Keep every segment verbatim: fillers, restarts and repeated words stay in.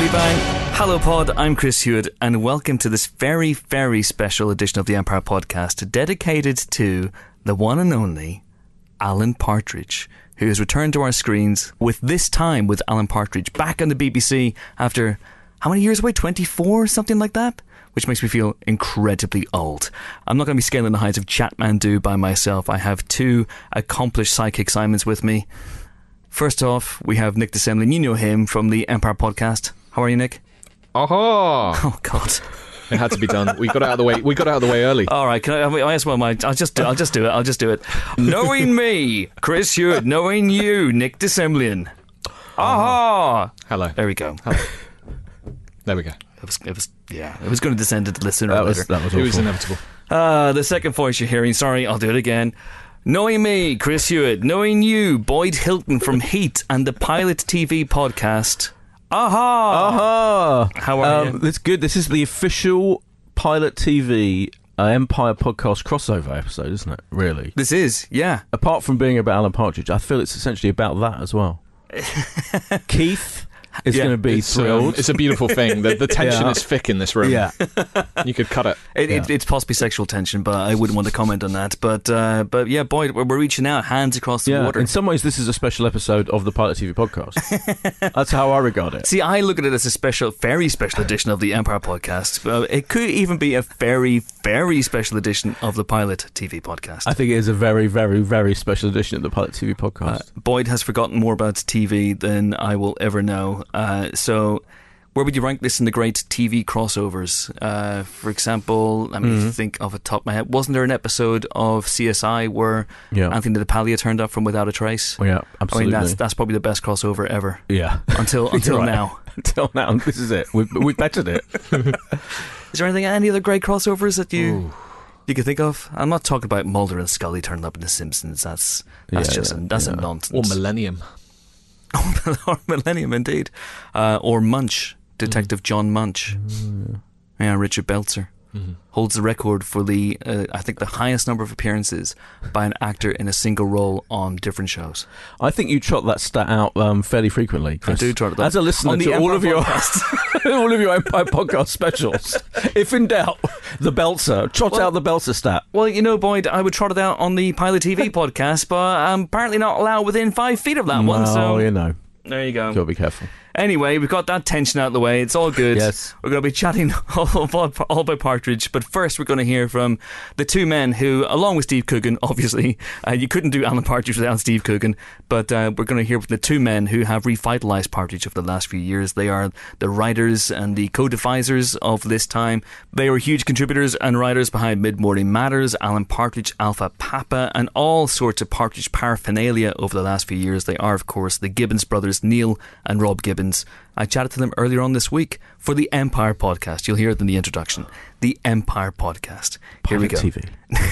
Bang. Hello Pod, I'm Chris Hewitt and welcome to this very, very special edition of the Empire Podcast dedicated to the one and only Alan Partridge, who has returned to our screens with This Time with Alan Partridge back on the B B C after how many years away? twenty-four, something like that? Which makes me feel incredibly old. I'm not going to be scaling the heights of Chatmandu by myself. I have two accomplished psychic Simons with me. First off, we have Nick DeSemlin. You know him from the Empire Podcast. How are you, Nick? Aha! Oh God! It had to be done. We got it out of the way. We got it out of the way early. All right, can I? I guess well, my, I'll just do. I'll just do it. I'll just do it. Knowing me, Chris Hewitt. Knowing you, Nick DeSemlin. Aha! Hello. There we go. Hello. There we go. It was. It was. Yeah. It was going to descend into the sooner That or was, later. that was, it was inevitable. Uh, the second voice you're hearing. Sorry, I'll do it again. Knowing me, Chris Hewitt. Knowing you, Boyd Hilton from Heat and the Pilot T V podcast. Aha! Aha! How are um, you? That's good. This is the official Pilot T V uh, Empire Podcast crossover episode, isn't it? Really? This is, yeah. Apart from being about Alan Partridge, I feel it's essentially about that as well. Keith is Yeah, going to be It's, thrilled. um, it's a beautiful thing. The, the tension Yeah. is thick in this room. yeah. You could cut it. It, it, Yeah. it's possibly sexual tension, but I wouldn't want to comment on that. But uh, but yeah, Boyd, we're, we're reaching out, hands across the Yeah. water. In some ways, this is a special episode of the Pilot T V podcast. That's how I regard it. See, I look at it as a special, very special edition of the Empire Podcast. Uh, it could even be a very, very special edition of the Pilot T V podcast. I think it is a very, very, very special edition of the Pilot T V Uh, podcast. Boyd has forgotten more about T V than I will ever know. Uh, so, where would you rank this in the great T V crossovers? Uh, for example, let me Mm-hmm. think off the top of my head. Wasn't there an episode of C S I where Yeah. Anthony DePaglia turned up from Without a Trace? Oh, yeah, I absolutely. mean, that's that's probably the best crossover ever yeah. until until Right. now. Until now, this is it. We've, we've bettered it. Is there anything, any other great crossovers that you Ooh. you could think of? I'm not talking about Mulder and Scully turning up in The Simpsons. That's that's Yeah, just yeah, a, that's yeah. a Or nonsense. Millennium. or Millennium, indeed. Uh, or Munch, Detective John Munch. Yeah, Richard Belzer. Mhm. Holds the record for the, uh, I think, the highest number of appearances by an actor in a single role on different shows. I think you trot that stat out um, fairly frequently, Chris. I do trot it out. As a listener On the to all Empire of your Podcast. all of your Empire Podcast specials, if in doubt, the Belzer, trot Well- out the Belzer stat. Well, you know, Boyd, I would trot it out on the Pilot T V podcast, but I'm apparently not allowed within five feet of that one. Oh, So you know, there you go. got to be careful. Anyway, we've got that tension out of the way. It's all good. Yes. We're going to be chatting all about, all about Partridge, but first we're going to hear from the two men who, along with Steve Coogan, obviously, uh, you couldn't do Alan Partridge without Steve Coogan, but uh, we're going to hear from the two men who have revitalised Partridge over the last few years. They are the writers and the co-devisers of This Time. They were huge contributors and writers behind Mid-Morning Matters, Alan Partridge, Alpha Papa, and all sorts of Partridge paraphernalia over the last few years. They are, of course, the Gibbons brothers, Neil and Rob Gibbons. I chatted to them earlier on this week for the Empire Podcast. You'll hear it in the introduction. The Empire Podcast. Here we Pilot go. T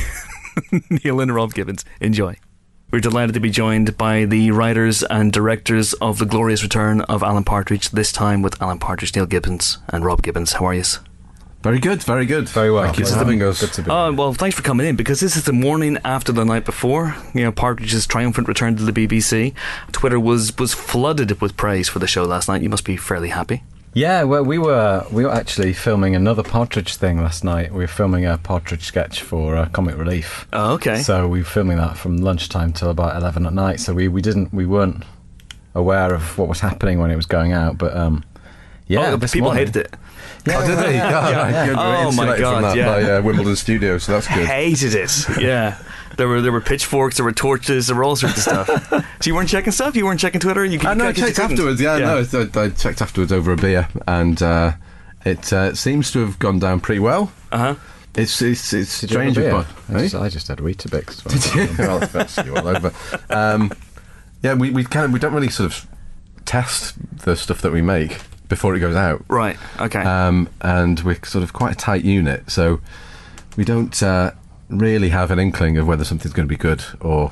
V. Neil and Rob Gibbons. Enjoy. We're delighted to be joined by the writers and directors of the glorious return of Alan Partridge, This Time with Alan Partridge, Neil Gibbons and Rob Gibbons. How are you? Very good, very good. Very well. Thank you Good for to having be- us. good to be- Oh, well, thanks for coming in, because this is the morning after the night before. You know, Partridge's triumphant return to the B B C. Twitter was, was flooded with praise for the show last night. You must be fairly happy. Yeah, well, we were we were actually filming another Partridge thing last night. We were filming a Partridge sketch for uh, Comic Relief. Oh, okay. So we were filming that from lunchtime till about eleven at night. So we, we didn't we weren't aware of what was happening when it was going out. But um, yeah, oh, the this people morning- hated it. Oh, did they? Yeah, yeah, right. yeah. You're Oh, my insulated God, from that yeah. by uh, Wimbledon Studio, so that's good. Hated it. Yeah. There were there were pitchforks, there were torches, there were all sorts of stuff. So you weren't checking stuff? You weren't checking Twitter? You, I know, I you checked couldn't? afterwards, yeah, Yeah. no, I, I checked afterwards over a beer, and uh, it uh, seems to have gone down pretty well. Uh-huh. It's it's it's Did you have strange, a beer? but I eh? just, I just had Weetabix. Did you? Well, that's you all over. Um, yeah, we we kind of we don't really sort of test the stuff that we make before it goes out. Right, okay. Um, and we're sort of quite a tight unit, so we don't uh, really have an inkling of whether something's going to be good or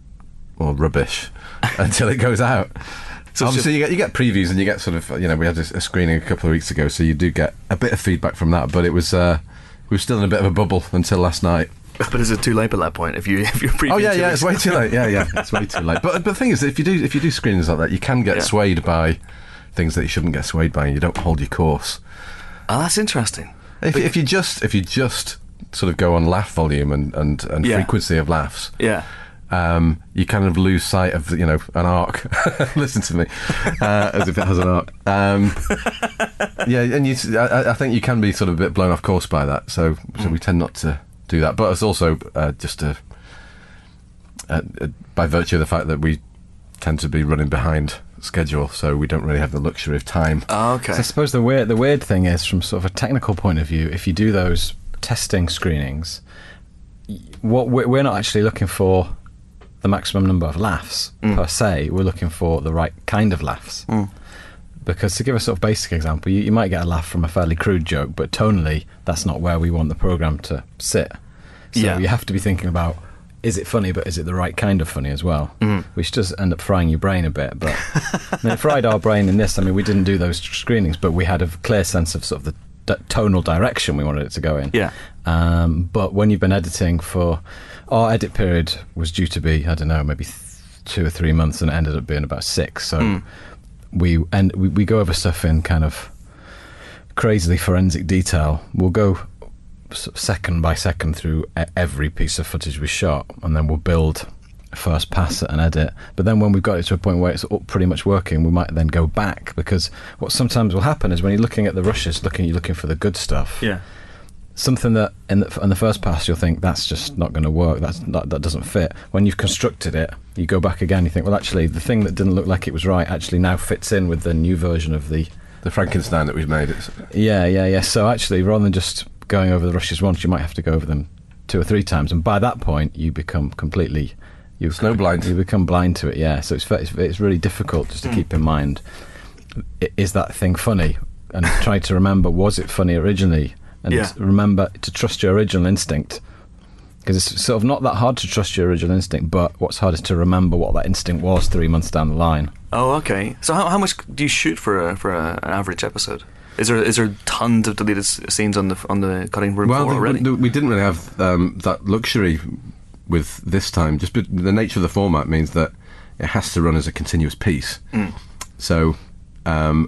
or rubbish until it goes out. So it's Obviously, you get you get previews and you get sort of, you know, we had a, a screening a couple of weeks ago, so you do get a bit of feedback from that. But it was uh, we were still in a bit of a bubble until last night. But is it too late by that point? If you if you're Oh yeah, yeah, it's way too late. Yeah, yeah, it's way too late. But but the thing is, if you do if you do screenings like that, you can get Yeah. swayed by things that you shouldn't get swayed by, and you don't hold your course. Oh, that's interesting. If, if you just if you just sort of go on laugh volume and and, and Yeah. frequency of laughs, Yeah. um, you kind of lose sight of, you know, an arc. Listen to me, uh, as if it has an arc. Um, yeah, and you, I, I think you can be sort of a bit blown off course by that. So, so we tend not to do that. But it's also uh, just a, uh, uh, by virtue of the fact that we tend to be running behind schedule, so we don't really have the luxury of time. Oh, okay. So I suppose the weird the weird thing is, from sort of a technical point of view, if you do those testing screenings, y- what we're, we're not actually looking for the maximum number of laughs per se. We're looking for the right kind of laughs. Because to give a sort of basic example, you, you might get a laugh from a fairly crude joke, but tonally, that's not where we want the program to sit. So Yeah. you have to be thinking about, is it funny, but is it the right kind of funny as well? Mm. Which does end up frying your brain a bit. But I mean, it fried our brain in this. I mean, we didn't do those screenings, but we had a clear sense of sort of the d- tonal direction we wanted it to go in. Yeah. Um, but when you've been editing for, our edit period was due to be, I don't know, maybe th- two or three months, and it ended up being about six. So Mm. we and we, we go over stuff in kind of crazily forensic detail. We'll go sort of second by second through e- every piece of footage we shot, and then we'll build a first pass at an edit. But then when we've got it to a point where it's all pretty much working, we might then go back, because what sometimes will happen is when you're looking at the rushes, looking you're looking for the good stuff. Yeah. Something that in the, in the first pass you'll think that's just not going to work. That's that, that doesn't fit. When you've constructed it, you go back again. You think, well, actually, the thing that didn't look like it was right actually now fits in with the new version of the. The Frankenstein that we've made. It's, Yeah, yeah, yeah. So actually, rather than just going over the rushes once, you might have to go over them two or three times, and by that point, you become completely you Snowblind. You become blind to it. Yeah. So it's ve- it's, it's really difficult just to keep in mind. i- Is that thing funny? And try to remember, was it funny originally? And Yeah. remember to trust your original instinct, because it's sort of not that hard to trust your original instinct, but what's hard is to remember what that instinct was three months down the line. Oh, okay. So how how much do you shoot for a, for a, an average episode? Is there is there tons of deleted s- scenes on the on the cutting room well, floor the- already? the- we didn't really have um, that luxury with this time. Just be- the nature of the format means that it has to run as a continuous piece. Mm. So um,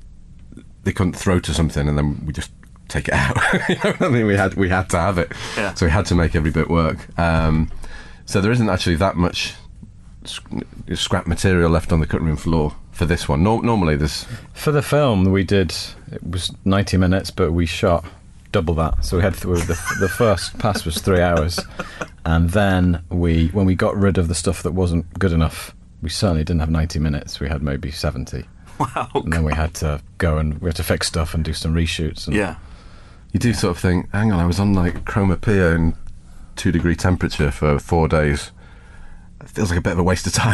they couldn't throw to something and then we just take it out. You know what I mean? We had we had to have it, Yeah. so we had to make every bit work. Um, so there isn't actually that much sc- scrap material left on the cutting room floor for this one. Nor- normally, there's For the film, we did, it was ninety minutes, but we shot double that. So we had, th- the, the first pass was three hours. And then we, when we got rid of the stuff that wasn't good enough, we certainly didn't have ninety minutes. We had maybe seventy. Wow. And then we had to go and we had to fix stuff and do some reshoots. And Yeah. you do sort of think, hang on, I was on like chromapia in two degree temperature for four days. It feels like a bit of a waste of time.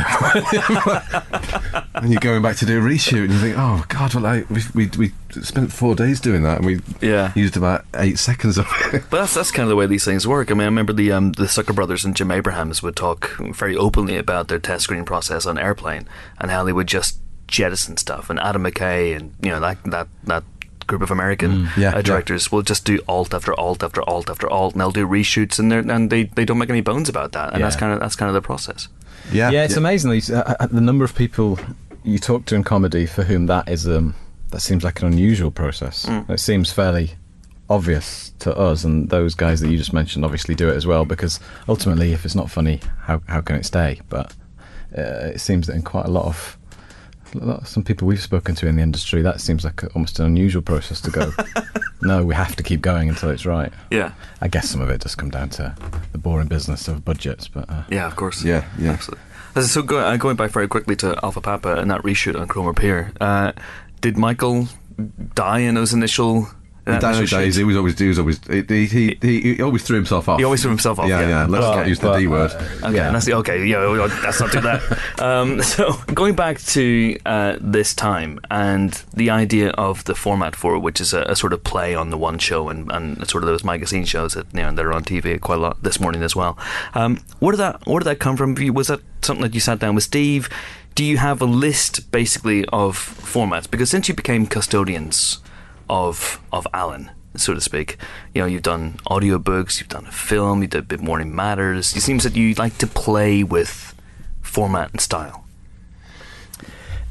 And you're going back to do a reshoot, and you think, oh god, well, like we we we spent four days doing that, and we Yeah. used about eight seconds of it. But that's that's kind of the way these things work. I mean, I remember the um, the Zucker brothers and Jim Abrahams would talk very openly about their test screening process on Airplane and how they would just jettison stuff. And Adam McKay and you know that that that group of American yeah, uh, yeah. directors will just do alt after alt after alt after alt, and they'll do reshoots, and they and they they don't make any bones about that. And Yeah. that's kind of that's kind of the process. Yeah, yeah, it's amazing these, uh, uh, the number of people you talk to in comedy for whom that is um, that seems like an unusual process. It seems fairly obvious to us, and those guys that you just mentioned obviously do it as well, because ultimately, if it's not funny, how how can it stay? But uh, it seems that in quite a lot of a lot of some people we've spoken to in the industry, that seems like a, almost an unusual process to go. No, we have to keep going until it's right. Yeah. I guess some of it does come down to the boring business of budgets, but uh, Yeah, of course. Yeah, yeah. Absolutely. Uh, So go, uh, going back very quickly to Alpha Papa and that reshoot on Chroma Pier, uh, did Michael die in those initial? Uh, In Dino initial days, shoots? he was always he was always he he, he, he always threw himself off. He always threw himself off. Yeah, Yeah, yeah. Let's But- not use the but, D word. Okay, Yeah. that's the, okay. Yeah, well, let's not do that. um, so going back to uh, this time and the idea of the format for it, which is a, a sort of play on the one show and, and sort of those magazine shows that you know that are on T V quite a lot this morning as well. Um, where did that where did that come from? Was that something that you sat down with Steve? Do you have a list basically of formats? Because since you became custodians of of Alan, so to speak, you know, you've done audiobooks, you've done a film, you did a bit Morning Matters. It seems that you like to play with format and style.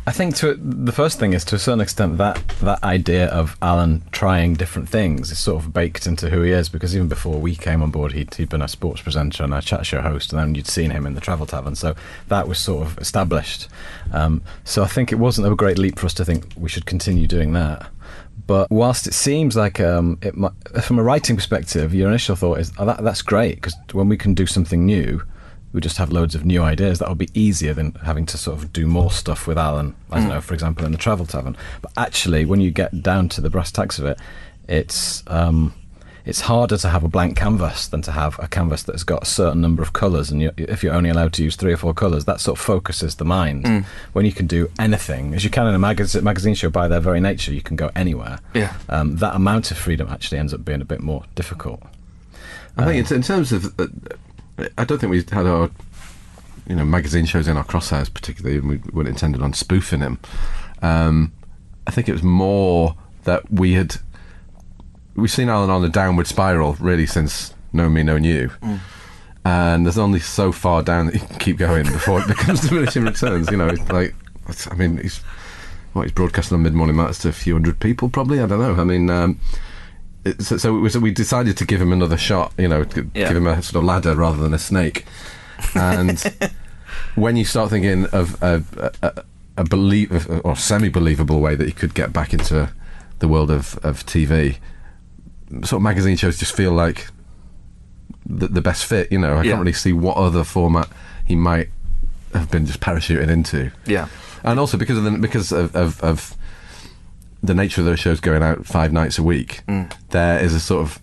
I think to the first thing is, to a certain extent, that that idea of Alan trying different things is sort of baked into who he is, because even before we came on board, he'd, he'd been a sports presenter and a chat show host, and then you'd seen him in the Travel Tavern, so that was sort of established. Um, so I think it wasn't a great leap for us to think we should continue doing that. But whilst it seems like, um, it might, from a writing perspective, your initial thought is, oh, that, that's great, because when we can do something new, we just have loads of new ideas. That'll be easier than having to sort of do more stuff with Alan, I don't know, for example, in the Travel Tavern. But actually, when you get down to the brass tacks of it, it's um, it's harder to have a blank canvas than to have a canvas that's got a certain number of colours, and you, if you're only allowed to use three or four colours, that sort of focuses the mind. Mm. When you can do anything, as you can in a magazine, magazine show, by their very nature, you can go anywhere. Yeah. Um, that amount of freedom actually ends up being a bit more difficult. I um, think it's in terms of... Uh, I don't think we had our, you know, magazine shows in our crosshairs particularly, and we weren't intended on spoofing him. Um, I think it was more that we had we've seen Alan on a downward spiral really since Know Me, Know You, mm. and there's only so far down that you can keep going before it becomes diminishing returns. You know, it's like, I mean, he's what he's broadcasting on Mid Morning Matters to a few hundred people, probably. I don't know. I mean. Um, So, so, we, so we decided to give him another shot, you know, g- yeah. give him a sort of ladder rather than a snake. And when you start thinking of a, a, a believe or semi-believable way that you could get back into the world of, of T V, sort of magazine shows just feel like the, the best fit. You know, I yeah. can't really see what other format he might have been just parachuted into. Yeah, and also because of the, because of, of, of the nature of those shows going out five nights a week, mm. there is a sort of,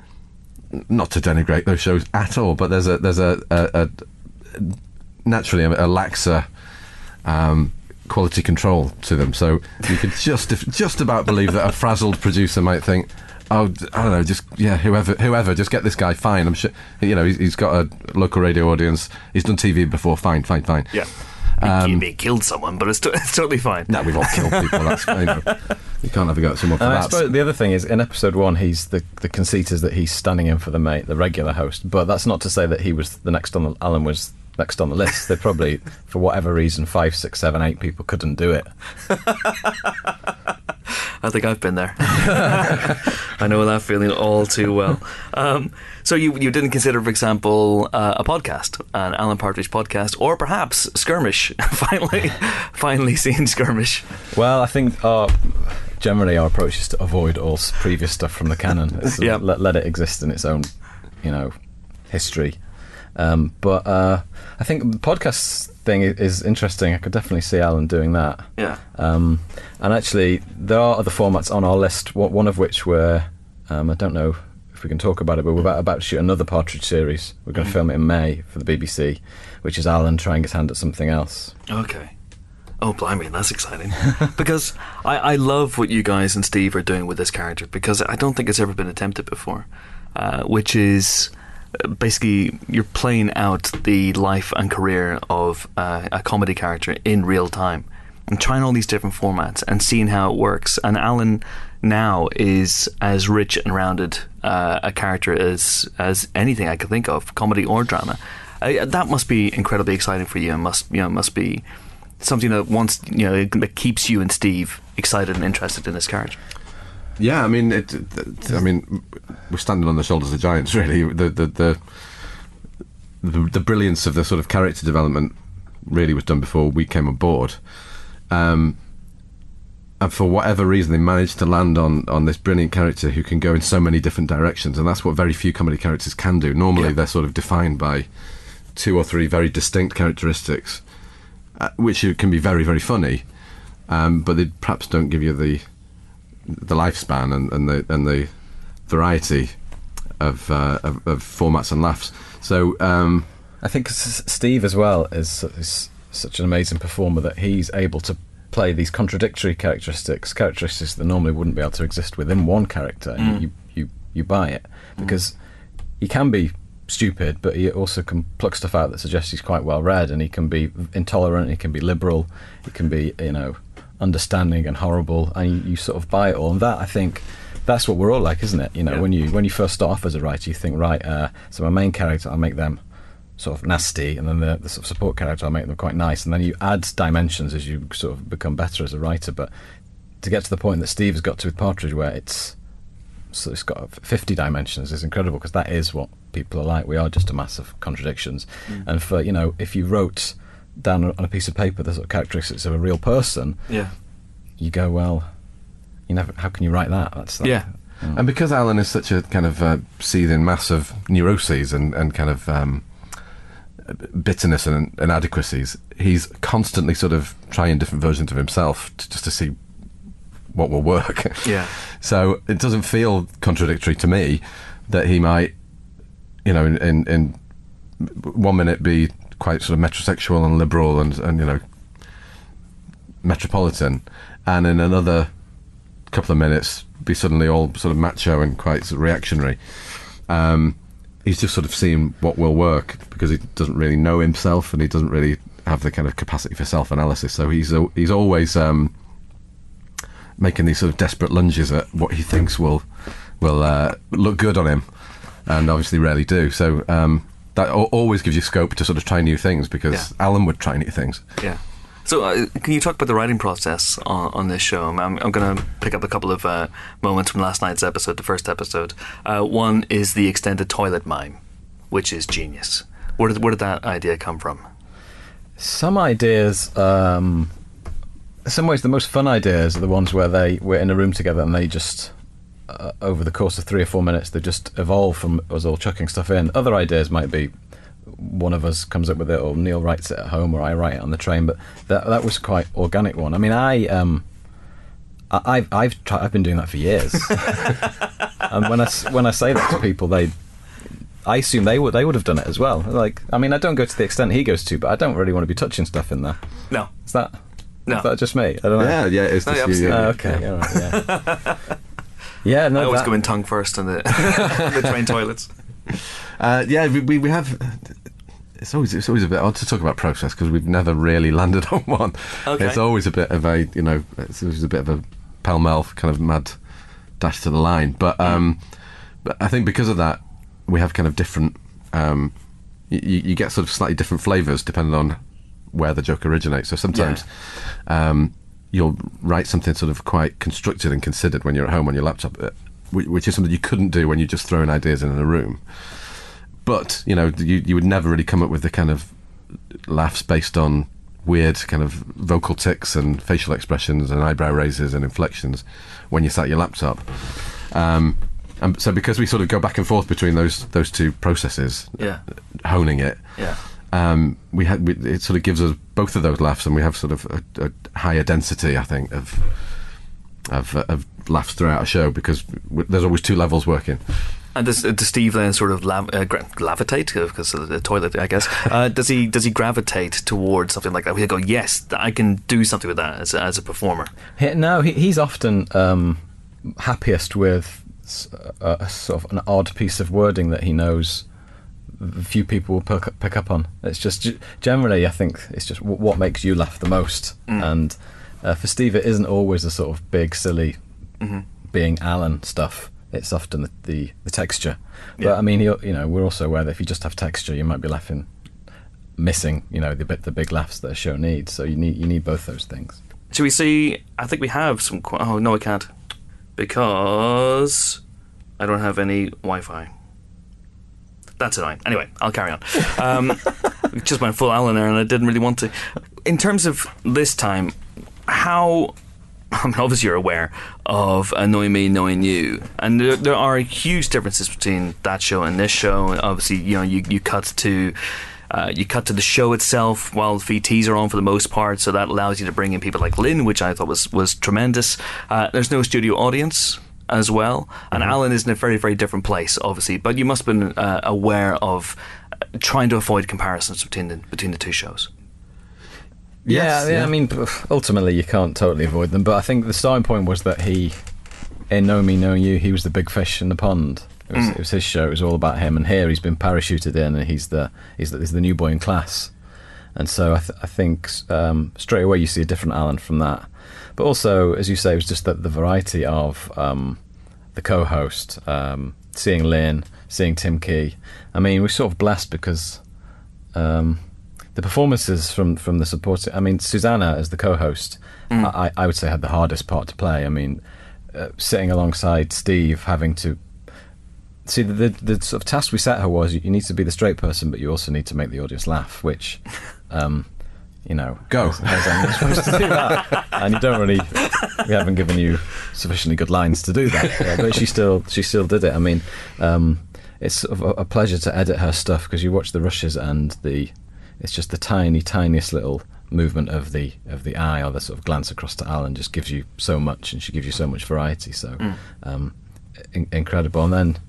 not to denigrate those shows at all, but there's a there's a, a, a naturally a, a laxer um, quality control to them. So you could just just about believe that a frazzled producer might think, oh, I don't know, just yeah, whoever whoever, just get this guy. Fine, I'm sure, you know, he's, he's got a local radio audience. He's done T V before. Fine, fine, fine. Yeah. Um, he may killed someone, but it's, t- it's totally fine. No, we've all killed people. That's, you know, you can't have a go at someone for and that. I suppose the other thing is, in episode one, he's the the conceit is that he's standing in for the mate, the regular host. But that's not to say that he was the next on the Alan was next on the list. They probably, for whatever reason, five, six, seven, eight people couldn't do it. I think I've been there. I know that feeling all too well. Um, so you you didn't consider, for example, uh, a podcast, an Alan Partridge podcast, or perhaps Skirmish? finally, finally seeing Skirmish. Well, I think our generally our approach is to avoid all s- previous stuff from the canon. It's, Yeah. let, let it exist in its own, you know, history. Um, but uh, I think the podcast thing is, is interesting. I could definitely see Alan doing that. Yeah. Um, and actually, there are other formats on our list. One one of which we're, um, I don't know if we can talk about it, but we're about, about to shoot another Partridge series. We're going to film it in May for the B B C, which is Alan trying his hand at something else. Okay. Oh, blimey, that's exciting. Because I, I love what you guys and Steve are doing with this character, because I don't think it's ever been attempted before, uh, which is uh, basically you're playing out the life and career of uh, a comedy character in real time and trying all these different formats and seeing how it works. And Alan now is as rich and rounded uh, a character as, as anything I could think of, comedy or drama. Uh, that must be incredibly exciting for you, and must, you know, must be something that wants, you know, that keeps you and Steve excited and interested in this character. Yeah, I mean, it, it, I mean, we're standing on the shoulders of giants, really. The the, the the the brilliance of the sort of character development really was done before we came on board, um, and for whatever reason, they managed to land on on this brilliant character who can go in so many different directions, and that's what very few comedy characters can do. Normally, yeah. they're sort of defined by two or three very distinct characteristics, Uh, which can be very, very funny, um, but they perhaps don't give you the the lifespan and, and the and the variety of, uh, of of formats and laughs. So um, I think S- Steve as well is, is such an amazing performer that he's able to play these contradictory characteristics, characteristics that normally wouldn't be able to exist within one character. Mm. And you, you you buy it because mm. he can be stupid, but he also can pluck stuff out that suggests he's quite well read, and he can be intolerant, he can be liberal, he can be, you know, understanding and horrible, and you, you sort of buy it all. And that, I think, that's what we're all like, isn't it? You know, yeah. when you when you first start off as a writer, you think, right, uh, so my main character, I'll make them sort of nasty, and then the, the sort of support character, I'll make them quite nice, and then you add dimensions as you sort of become better as a writer. But to get to the point that Steve has got to with Partridge, where it's so it's got fifty dimensions, is incredible, because that is what people are like. We are just a mass of contradictions. Mm. And for, you know, if you wrote down on a piece of paper the sort of characteristics of a real person, yeah, you go, well, you never. How can you write that? That's like, yeah. Mm. And because Alan is such a kind of uh, seething mass of neuroses and, and kind of um, bitterness and inadequacies, he's constantly sort of trying different versions of himself to, just to see what will work. Yeah. So it doesn't feel contradictory to me that he might, you know, in, in, in one minute be quite sort of metrosexual and liberal and, and, you know, metropolitan, and in another couple of minutes be suddenly all sort of macho and quite sort of reactionary. Um, he's just sort of seeing what will work, because he doesn't really know himself and he doesn't really have the kind of capacity for self-analysis. So he's he's always um, making these sort of desperate lunges at what he thinks will will uh, look good on him, and obviously rarely do. So um, that al- always gives you scope to sort of try new things, because Yeah. Alan would try new things. Yeah. So, uh, can you talk about the writing process on, on this show? I'm, I'm going to pick up a couple of uh, moments from last night's episode, the first episode. Uh, one is the extended toilet mime, which is genius. Where did where did that idea come from? Some ideas, um, in some ways, the most fun ideas are the ones where they we're in a room together and they just, uh, over the course of three or four minutes, they just evolve from us all chucking stuff in. Other ideas might be one of us comes up with it, or Neil writes it at home, or I write it on the train. But that that was quite organic one. I mean, I um, I, I've I've tried, I've been doing that for years. And when I s- when I say that to people, they, I assume they would they would have done it as well. Like, I mean, I don't go to the extent he goes to, but I don't really want to be touching stuff in there. No. Is that No. is that just me? I don't know. Yeah, yeah, it's No, just yeah, you, yeah. Oh, okay. All right, yeah. Yeah. No. I always that- go in tongue first in the, the train toilets. Uh, yeah, we, we we have. It's always it's always a bit odd to talk about process, because we've never really landed on one. Okay. It's always a bit of a you know it's always a bit of a pell mell kind of mad dash to the line. But um, but I think because of that, we have kind of different. Um, you, you get sort of slightly different flavours depending on where the joke originates. So sometimes. Um, you'll write something sort of quite constructed and considered when you're at home on your laptop, uh, which, which is something you couldn't do when you're just throwing ideas in a room. But, you know, you, you would never really come up with the kind of laughs based on weird kind of vocal tics and facial expressions and eyebrow raises and inflections when you sat at your laptop. Um, and so because we sort of go back and forth between those those two processes, Yeah. honing it, Yeah. um, we had we, it sort of gives us both of those laughs, and we have sort of a, a higher density, I think, of of, uh, of laughs throughout a show, because w- there's always two levels working. And does, does Steve then sort of lav- uh, gra- gravitate, because of the toilet, I guess? Uh, does he does he gravitate towards something like that? We go, yes, I can do something with that as a, as a performer. He, no, he, he's often um, happiest with s- a, a sort of an odd piece of wording that he knows few people will pick up, pick up on. It's just g- generally, I think it's just w- what makes you laugh the most. Mm. And uh, for Steve, it isn't always the sort of big, silly, Mm-hmm. being Alan stuff. It's often the the, the texture. Yeah. But I mean, you you know, we're also aware that if you just have texture, you might be laughing, missing, you know, the bit the big laughs that a show needs. So you need you need both those things. Should we see? I think we have some. qu- Oh no, I can't, because I don't have any Wi-Fi. That's it. Anyway, I'll carry on. Um, just went full Alan there, and I didn't really want to. In terms of this time, how? I mean, obviously you're aware of uh, Knowing Me, Knowing You, and there, there are huge differences between that show and this show. Obviously, you know, you, you cut to uh, you cut to the show itself while V Ts are on for the most part, so that allows you to bring in people like Lynn, which I thought was was tremendous. Uh, there's no studio audience as well, and Mm-hmm. Alan is in a very very different place, obviously. But you must have been uh, aware of uh, trying to avoid comparisons between the between the two shows. Yeah, Yes, yeah, yeah. I mean, ultimately you can't totally avoid them, but I think the starting point was that he, in Know Me, Knowing You, he was the big fish in the pond. It was, Mm. it was his show. It was all about him, and here he's been parachuted in, and he's the he's the, he's the new boy in class, and so I, th- I think um, straight away you see a different Alan from that. But also, as you say, it was just that the variety of um, the co-host, um, seeing Lynn, seeing Tim Key. I mean, we're sort of blessed because um, the performances from from the supporting. I mean, Susanna as the co-host, Mm. I, I would say had the hardest part to play. I mean, uh, sitting alongside Steve, having to see the, the the sort of task we set her was you, you need to be the straight person, but you also need to make the audience laugh, which. Um, You know, Go. how's- how's I'm supposed to do that? And you don't really. We haven't given you sufficiently good lines to do that. Yeah, but she still, she still did it. I mean, um, it's sort of a, a pleasure to edit her stuff because you watch the rushes and the, it's just the tiny, tiniest little movement of the of the eye or the sort of glance across to Alan just gives you so much, and she gives you so much variety. So, Mm. um, in, incredible. And then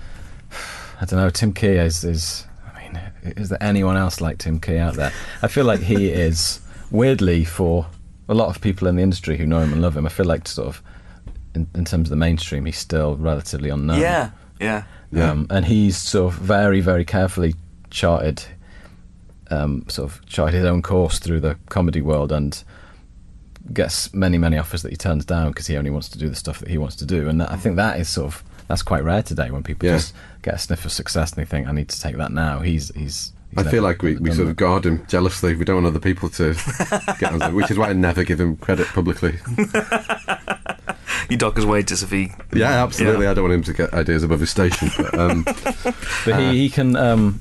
I don't know, Tim Key is is. Is there anyone else like Tim Key out there? I feel like he is, weirdly, for a lot of people in the industry who know him and love him, I feel like sort of, in, in terms of the mainstream, he's still relatively unknown. Yeah, yeah. Yeah. Um, and he's sort of very, very carefully charted, um, sort of charted his own course through the comedy world and gets many, many offers that he turns down because he only wants to do the stuff that he wants to do. And that, I think that is sort of, that's quite rare today when people Yeah. just get a sniff of success and they think, I need to take that now. He's, he's, he's I never feel like we, we done sort of that. guard him jealously. We don't want other people to get on, which is why I never give him credit publicly. You dock his wages if he. Yeah, absolutely. Yeah. I don't want him to get ideas above his station. But um, But he, he can. Um,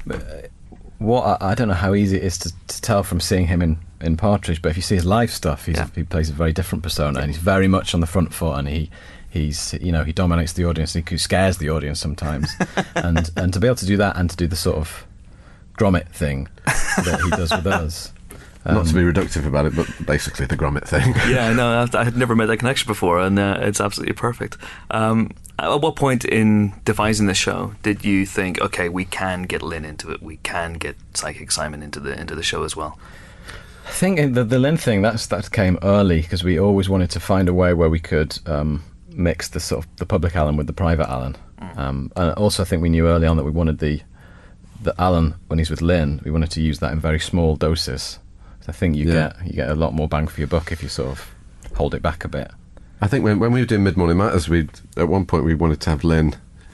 what I, I don't know how easy it is to, to tell from seeing him in, in Partridge, but if you see his live stuff, he's, Yeah. he plays a very different persona, and he's very much on the front foot, and he. He's, you know, he dominates the audience. And he scares the audience sometimes, and and to be able to do that and to do the sort of grommet thing that he does with us. not to be reductive about it, but basically the grommet thing. Yeah, no, I, I had never made that connection before, and uh, it's absolutely perfect. Um, at what point in devising the show did you think, okay, we can get Lynn into it, we can get Psychic Simon into the into the show as well? I think in the the Lynn thing that's that came early because we always wanted to find a way where we could um, mix the sort of the public Alan with the private Alan. Um, and also, I think we knew early on that we wanted the the Alan when he's with Lynn. We wanted to use that in very small doses. So I think you Yeah. get you get a lot more bang for your buck if you sort of hold it back a bit. I think when, when we were doing Mid Morning Matters, we at one point we wanted to have Lynn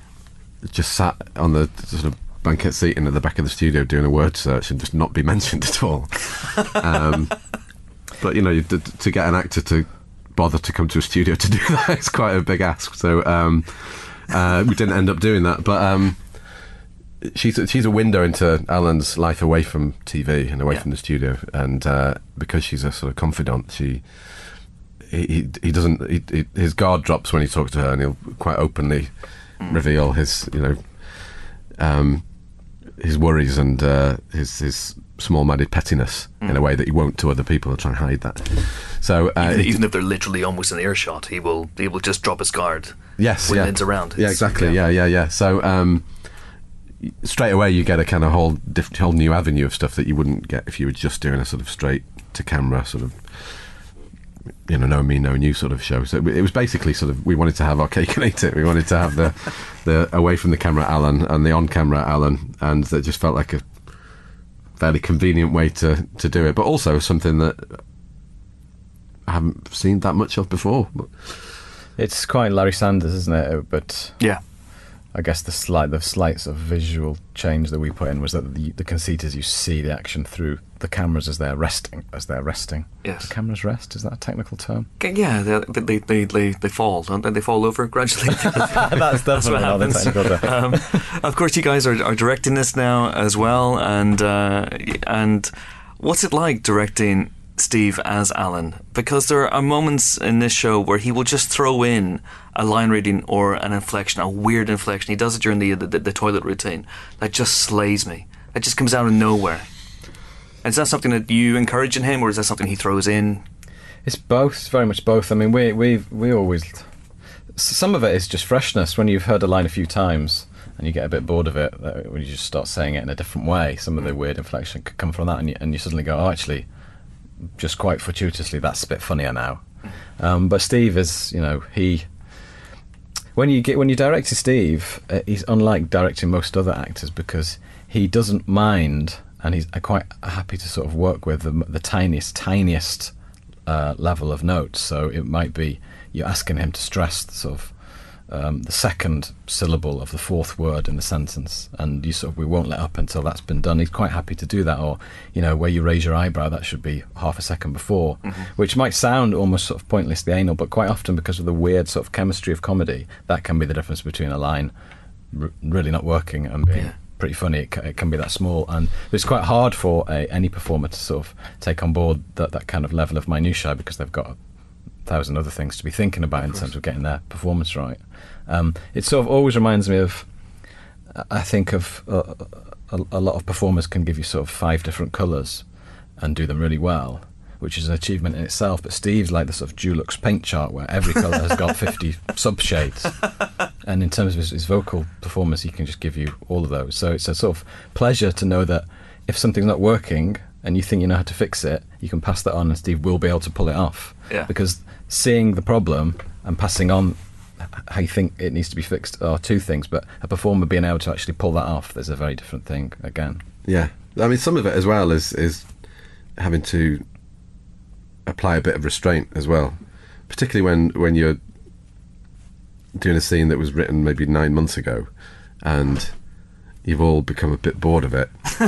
just sat on the sort of banquet seating at the back of the studio doing a word search and just not be mentioned at all. um, but you know, you, to, to get an actor to bother to come to a studio to do that is quite a big ask. So um, uh, we didn't end up doing that. But um, she's she's a window into Alan's life away from T V and away Yeah. from the studio, and uh, because she's a sort of confidant, she. He, he he doesn't he, he, his guard drops when he talks to her, and he'll quite openly reveal his you know um, his worries and uh, his his small-minded pettiness in a way that he won't to other people. He'll try and hide that. So uh, Even, he- even if they're literally almost in earshot, he will he will just drop his guard yes, when yeah, Lynn's around. yeah, It's- exactly, yeah, yeah, yeah. So um, straight away you get a kind of whole different, whole new avenue of stuff that you wouldn't get if you were just doing a sort of straight to camera sort of. You know, no me, no you sort of show. So it was basically sort of we wanted to have our cake and eat it. We wanted to have the the away from the camera Alan and the on camera Alan, and that just felt like a fairly convenient way to to do it, but also something that I haven't seen that much of before. It's quite Larry Sanders, isn't it? But Yeah. I guess the slight the slight sort of visual change that we put in was that the, the conceit is you see the action through the cameras as they're resting. As they're resting. Yes. The cameras rest. Is that a technical term? Okay, Yeah, they they they they, they fall, don't they? They fall over gradually. That's That's what happens. um, of course, you guys are, are directing this now as well, and uh, and what's it like directing Steve as Alan? Because there are moments in this show where he will just throw in a line reading or an inflection, a weird inflection. He does it during the the, the toilet routine that just slays me. That just comes out of nowhere. Is that something that you encourage in him, or is that something he throws in? It's both. It's very much both. I mean, we we we always. Some of it is just freshness. When you've heard a line a few times and you get a bit bored of it, uh, when you just start saying it in a different way, some of the weird inflection could come from that, and you, and you suddenly go, oh, actually, just quite fortuitously, that's a bit funnier now. Um, but Steve is, you know, he. When you get when you direct to Steve, uh, he's unlike directing most other actors because he doesn't mind, and he's uh, quite happy to sort of work with the, the tiniest, tiniest uh, level of notes. So it might be you're asking him to stress the sort of um, the second syllable of the fourth word in the sentence, and you sort of we won't let up until that's been done. He's quite happy to do that, or you know, where you raise your eyebrow, that should be half a second before, mm-hmm. which might sound almost sort of pointlessly anal, but quite often because of the weird sort of chemistry of comedy, that can be the difference between a line r- really not working and being yeah. pretty funny. It, ca- it can be that small, and it's quite hard for a, any performer to sort of take on board that, that kind of level of minutiae, because they've got a thousand other things to be thinking about in terms of getting their performance right. Um, it sort of always reminds me of, I think of uh, a, a lot of performers can give you sort of five different colours and do them really well, which is an achievement in itself. But Steve's like the sort of Dulux paint chart where every colour has got fifty subshades, and in terms of his, his vocal performance, he can just give you all of those. So it's a sort of pleasure to know that if something's not working and you think you know how to fix it, you can pass that on and Steve will be able to pull it off. Yeah. Because seeing the problem and passing on how you think it needs to be fixed are two things, but a performer being able to actually pull that off, there's a very different thing again. Yeah. I mean, some of it as well is, is having to apply a bit of restraint as well, particularly when, when you're doing a scene that was written maybe nine months ago and you've all become a bit bored of it.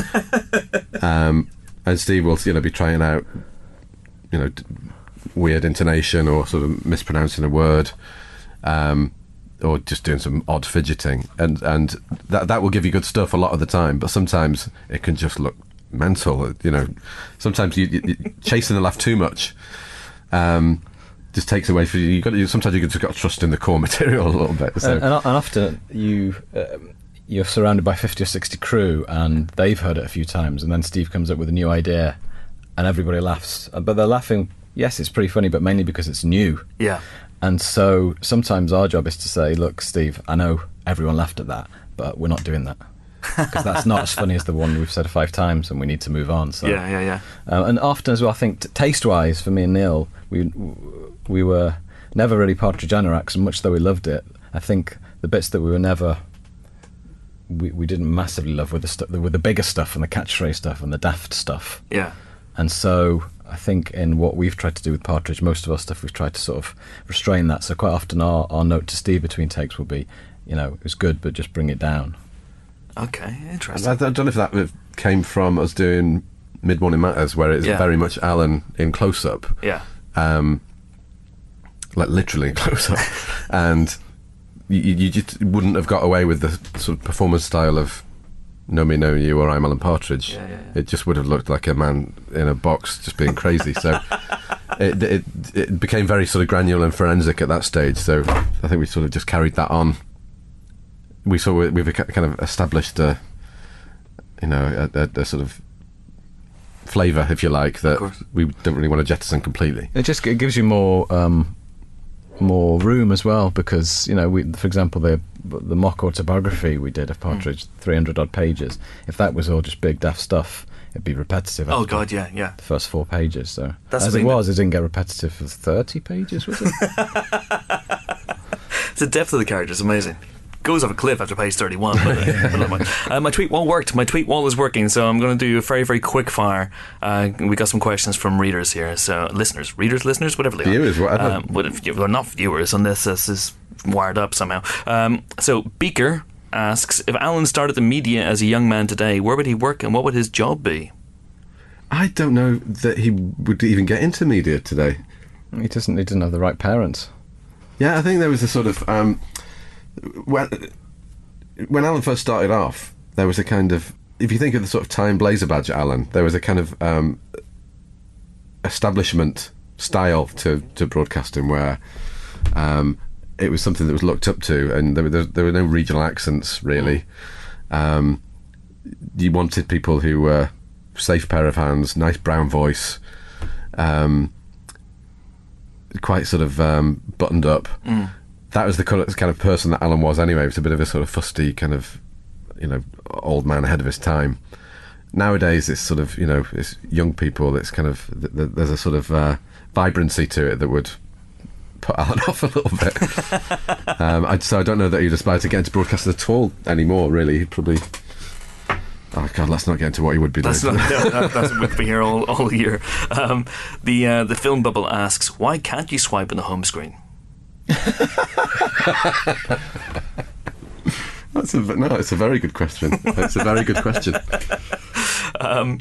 um, and Steve will, you know, be trying out, you know, d- weird intonation or sort of mispronouncing a word, um, or just doing some odd fidgeting, and and that that will give you good stuff a lot of the time. But sometimes it can just look mental. You know, sometimes you, you chasing the laugh too much um, just takes away from you. You got to, sometimes you just got to trust in the core material a little bit. So. And, and, and often you. Um, You're surrounded by fifty or sixty crew, and they've heard it a few times, and then Steve comes up with a new idea, and everybody laughs. But they're laughing. Yes, it's pretty funny, but mainly because it's new. Yeah. And so sometimes our job is to say, look, Steve, I know everyone laughed at that, but we're not doing that. Because that's not as funny as the one we've said five times, and we need to move on. So yeah, yeah, yeah. Uh, and often as well, I think t- taste-wise, for me and Neil, we we were never really Partridge anoraks, and much though we loved it, I think the bits that we were never, we, we didn't massively love were the, stu- were the bigger stuff and the catchphrase stuff and the daft stuff. Yeah. And so I think in what we've tried to do with Partridge, most of our stuff, we've tried to sort of restrain that. So quite often our, our note to Steve between takes will be, you know, it was good, but just bring it down. Okay, interesting. I don't know if that came from us doing Mid Morning Matters, where it's Yeah. very much Alan in close-up. Yeah. Um, like literally in close-up. And you, you just wouldn't have got away with the sort of performance style of Know Me, Know You or I'm Alan Partridge. Yeah, yeah, yeah. It just would have looked like a man in a box just being crazy. So it, it it became very sort of granular and forensic at that stage. So I think we sort of just carried that on. We saw we've kind of established a, you know, a, a, a sort of flavour, if you like, that we don't really want to jettison completely. It just it gives you more um, more room as well, because you know, we, for example, the the mock autobiography we did of Partridge, mm. three hundred odd pages. If that was all just big daft stuff, it'd be repetitive. Oh after God, yeah, yeah. the first four pages. So That's as the it thing was, it didn't get repetitive for thirty pages, was it? The depth of the character is amazing. Goes off a cliff after page thirty-one. But, uh, but not much. Uh, my tweet wall worked. My tweet wall is working, so I'm going to do a very, very quick fire. Uh, we got some questions from readers here, so listeners, readers, listeners, whatever they Viewers, are. whatever. Um, what if, well, not viewers, unless this is wired up somehow. Um, so Beaker asks, if Alan started the media as a young man today, where would he work and what would his job be? I don't know that he would even get into media today. He doesn't. He doesn't have the right parents. Yeah, I think there was a sort of um, when when Alan first started off, there was a kind of, if you think of the sort of Time Blazer badge, Alan, there was a kind of um, establishment style to, to broadcasting where um, it was something that was looked up to, and there were there, there were no regional accents really. Um, you wanted people who were safe pair of hands, nice brown voice. Um, quite sort of um, buttoned up. Mm. That was the kind of person that Alan was anyway. He was a bit of a sort of fusty kind of, you know, old man ahead of his time. Nowadays it's sort of, you know, it's young people, it's kind of, th- th- there's a sort of uh, vibrancy to it that would put Alan off a little bit. um, I, so I don't know that he'd aspire to get into broadcasting at all anymore, really. He'd probably... Oh God, let's not get into what he would be doing. That's not, no, that, that's we'll be here all, all year. Um, the uh, the film bubble asks, why can't you swipe on the home screen? That's a, no, it's a very good question. It's a very good question. Um,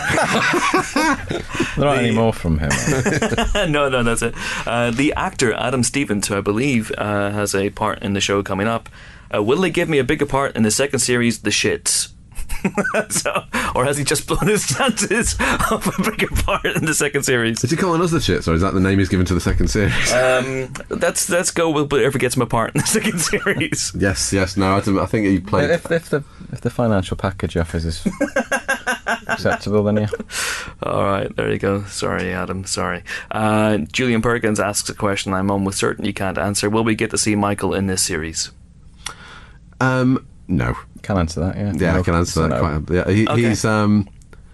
There aren't any more from him. no, no, that's it. Uh, the actor Adam Stevens, who I believe uh, has a part in the show coming up, uh, will they give me a bigger part in the second series, The Shits? So, or has he just blown his chances of a bigger part in the second series? Is he calling us the shits, or is that the name he's given to the second series? Um, let's let's go with whatever gets him a part in the second series. yes, yes. No, I, don't- I think he played. if, if the if the financial package offers is acceptable, then yeah. All right, there you go. Sorry, Adam. Sorry. Uh, Julian Perkins asks a question I'm almost certain you can't answer. Will we get to see Michael in this series? Um, no. Can answer that, yeah. Yeah, No, I can answer so that no. quite. Yeah, he, Okay. he's. Um,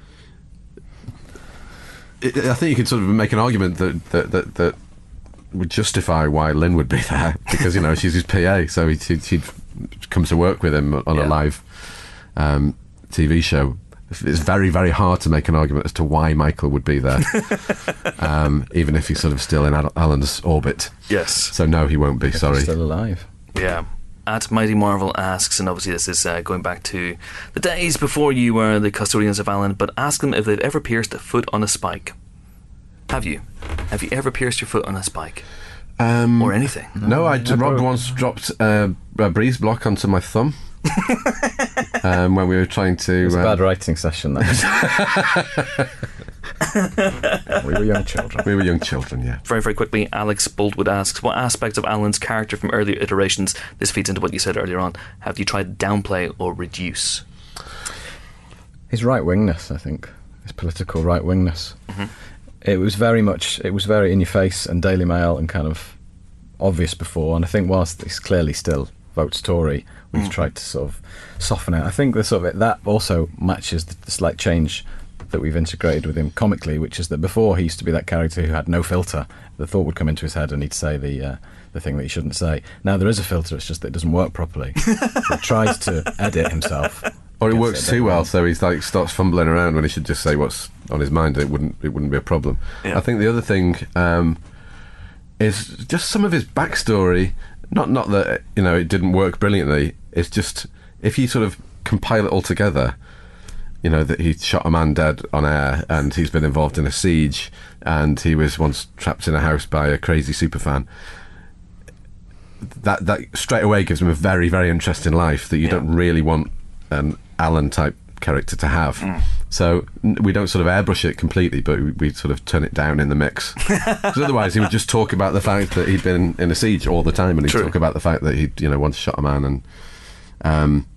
I I think you could sort of make an argument that that that, that would justify why Lynn would be there, because you know she's his P A, so he'd, he'd, he'd come to work with him on Yeah. a live um, T V show. It's very, very hard to make an argument as to why Michael would be there, um, even if he's sort of still in Al- Alan's orbit. Yes. So no, he won't be. If Sorry. he's still alive. Yeah. At Mighty Marvel asks, and obviously this is uh, going back to the days before you were the custodians of Alan, but ask them if they've ever pierced a foot on a spike. Have you? Have you ever pierced your foot on a spike? Um, Or anything? No, I Rob once dropped uh, a breeze block onto my thumb um, when we were trying to. It was a uh, bad writing session, that. We were young children. we were young children, yeah. Very, very quickly, Alex Boltwood asks, what aspects of Alan's character from earlier iterations, this feeds into what you said earlier on, have you tried to downplay or reduce? His right-wingness, I think. His political right-wingness. Mm-hmm. It was very much, it was very in your face and Daily Mail and kind of obvious before, and I think whilst he's clearly still votes Tory, we've Mm. tried to sort of soften it. I think the sort of that also matches the, the slight change that we've integrated with him comically, which is that before he used to be that character who had no filter. The thought would come into his head and he'd say the uh, the thing that he shouldn't say. Now there is a filter, it's just that it doesn't work properly. He tries to edit himself. Or it Gets works it a too bit well, wrong. so he's like starts fumbling around when he should just say what's on his mind. It wouldn't it wouldn't be a problem. Yeah. I think the other thing um, is just some of his backstory. Not not that you know it didn't work brilliantly. It's just if you sort of compile it all together, you know that he shot a man dead on air, and he's been involved in a siege, and he was once trapped in a house by a crazy superfan. That that straight away gives him a very very interesting life that you Yeah. don't really want an Alan type character to have. So n- we don't sort of airbrush it completely, but we, we sort of turn it down in the mix. Because otherwise, he would just talk about the fact that he'd been in a siege all the time, and he'd True. talk about the fact that he'd you know once shot a man. And um,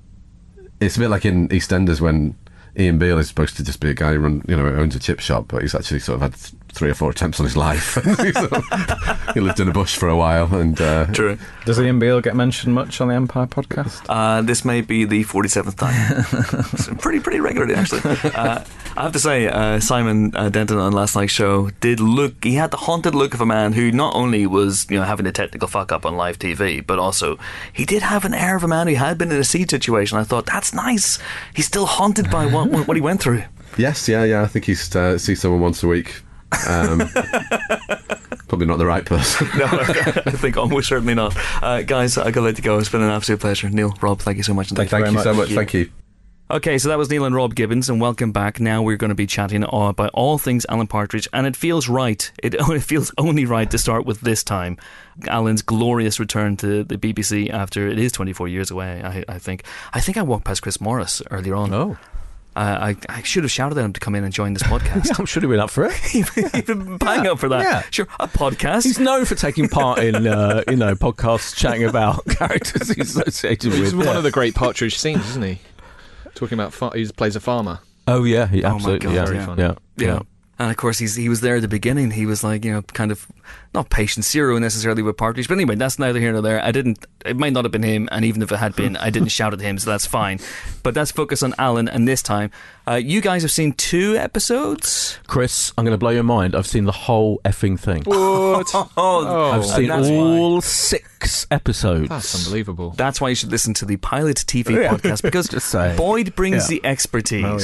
it's a bit like in EastEnders when Ian Beale is supposed to just be a guy who run, you know owns a chip shop, but he's actually sort of had th- three or four attempts on his life. He sort of- he lived in a bush for a while, and uh, True. Does Ian Beale get mentioned much on the Empire podcast? Uh, this may be the forty-seventh time. So pretty, pretty regularly, actually. Uh, I have to say, uh, Simon uh, Denton on last night's show did look. He had the haunted look of a man who not only was, you know, having a technical fuck up on live T V, but also he did have an air of a man who had been in a siege situation. I thought that's nice. He's still haunted by what what he went through. yes, yeah, yeah. I think he's uh, sees someone once a week. Um, probably not the right person. No, I think almost certainly not. Uh, guys, I gotta let you go. It's been an absolute pleasure. Neil, Rob, thank you so much. And Thank you Thank very you so much. much. Thank you. Okay, so that was Neil and Rob Gibbons, and welcome back. Now we're going to be chatting all about all things Alan Partridge, and it feels right. It, it feels only right to start with this time. Alan's glorious return to the B B C after it is twenty-four years away, I, I think. I think I walked past Chris Morris earlier on. Oh. Uh, I, I should have shouted at him to come in and join this podcast. Yeah, I'm sure he'd been up for it. He'd been bang up for that. Yeah. Sure, a podcast. He's known for taking part in, uh, you know, podcasts chatting about characters he's associated He's with. one of the great Partridge scenes, isn't he? Talking about far- he plays a farmer. Oh yeah, he Oh my absolutely. God, yeah, very yeah, funny. yeah, Yeah. yeah. And of course, he's he was there at the beginning. He was like, you know, kind of not patient zero necessarily with Partridge. But anyway, that's neither here nor there. I didn't, it might not have been him. And even if it had been, I didn't shout at him. So that's fine. But let's focus on Alan. And this time, uh, you guys have seen two episodes. Chris, I'm going to blow your mind. I've seen the whole effing thing. What? Oh, I've seen that's all six episodes. That's unbelievable. That's why you should listen to the Pilot T V Yeah. podcast, because Just saying. Boyd brings Yeah. the expertise. Oh, yeah.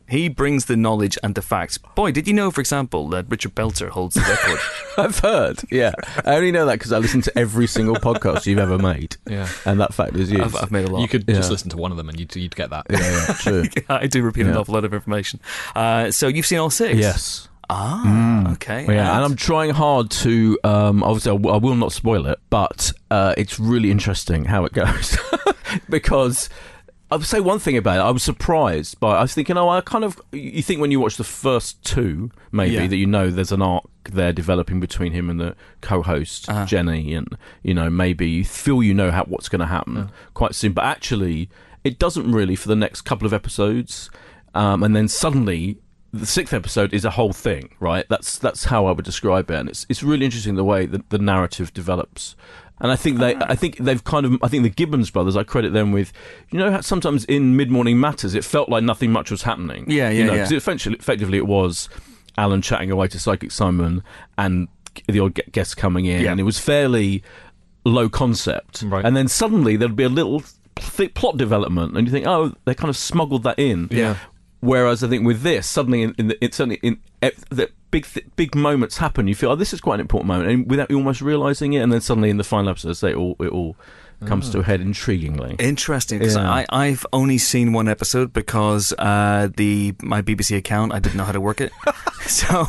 He brings the knowledge and the facts. Boy, did you know, for example, that Richard Belzer holds the record? I've heard, yeah. I only know that because I listen to every single podcast you've ever made. Yeah. And that fact is used. I've, I've made a lot. You could Yeah. just listen to one of them and you'd, you'd get that. Yeah, yeah, true. I do repeat an Yeah. awful lot of information. Uh, so you've seen all six? Yes. Ah, okay. Yeah, and I'm trying hard to. Um, obviously, I, w- I will not spoil it, but uh, it's really interesting how it goes because I'll say one thing about it. I was surprised by. I was thinking, oh, I kind of. You think when you watch the first two, maybe Yeah. that you know there's an arc there developing between him and the co-host Uh-huh. Jenny, and you know maybe you feel you know how what's going to happen quite soon, but actually it doesn't really for the next couple of episodes, um, and then suddenly. The sixth episode is a whole thing, right? That's that's how I would describe it, and it's it's really interesting the way that the narrative develops. And I think they, I think they've kind of, I think the Gibbons brothers, I credit them with, you know, how sometimes in Mid Morning Matters, it felt like nothing much was happening. Yeah, yeah, you know, yeah. 'cause it effectively, effectively, it was Alan chatting away to Psychic Simon and the odd gu- guest coming in, Yeah. and it was fairly low concept. Right. And then suddenly there'd be a little th- plot development, and you think, oh, they kind of smuggled that in. Yeah. Whereas I think with this, suddenly in, in the, it's certainly in eh, the big th- big moments happen. You feel, oh, this is quite an important moment, and without you almost realising it, and then suddenly in the final episodes, they all it all comes to a head intriguingly. Interesting, because Yeah. I I've only seen one episode because uh, the my B B C account I didn't know how to work it, so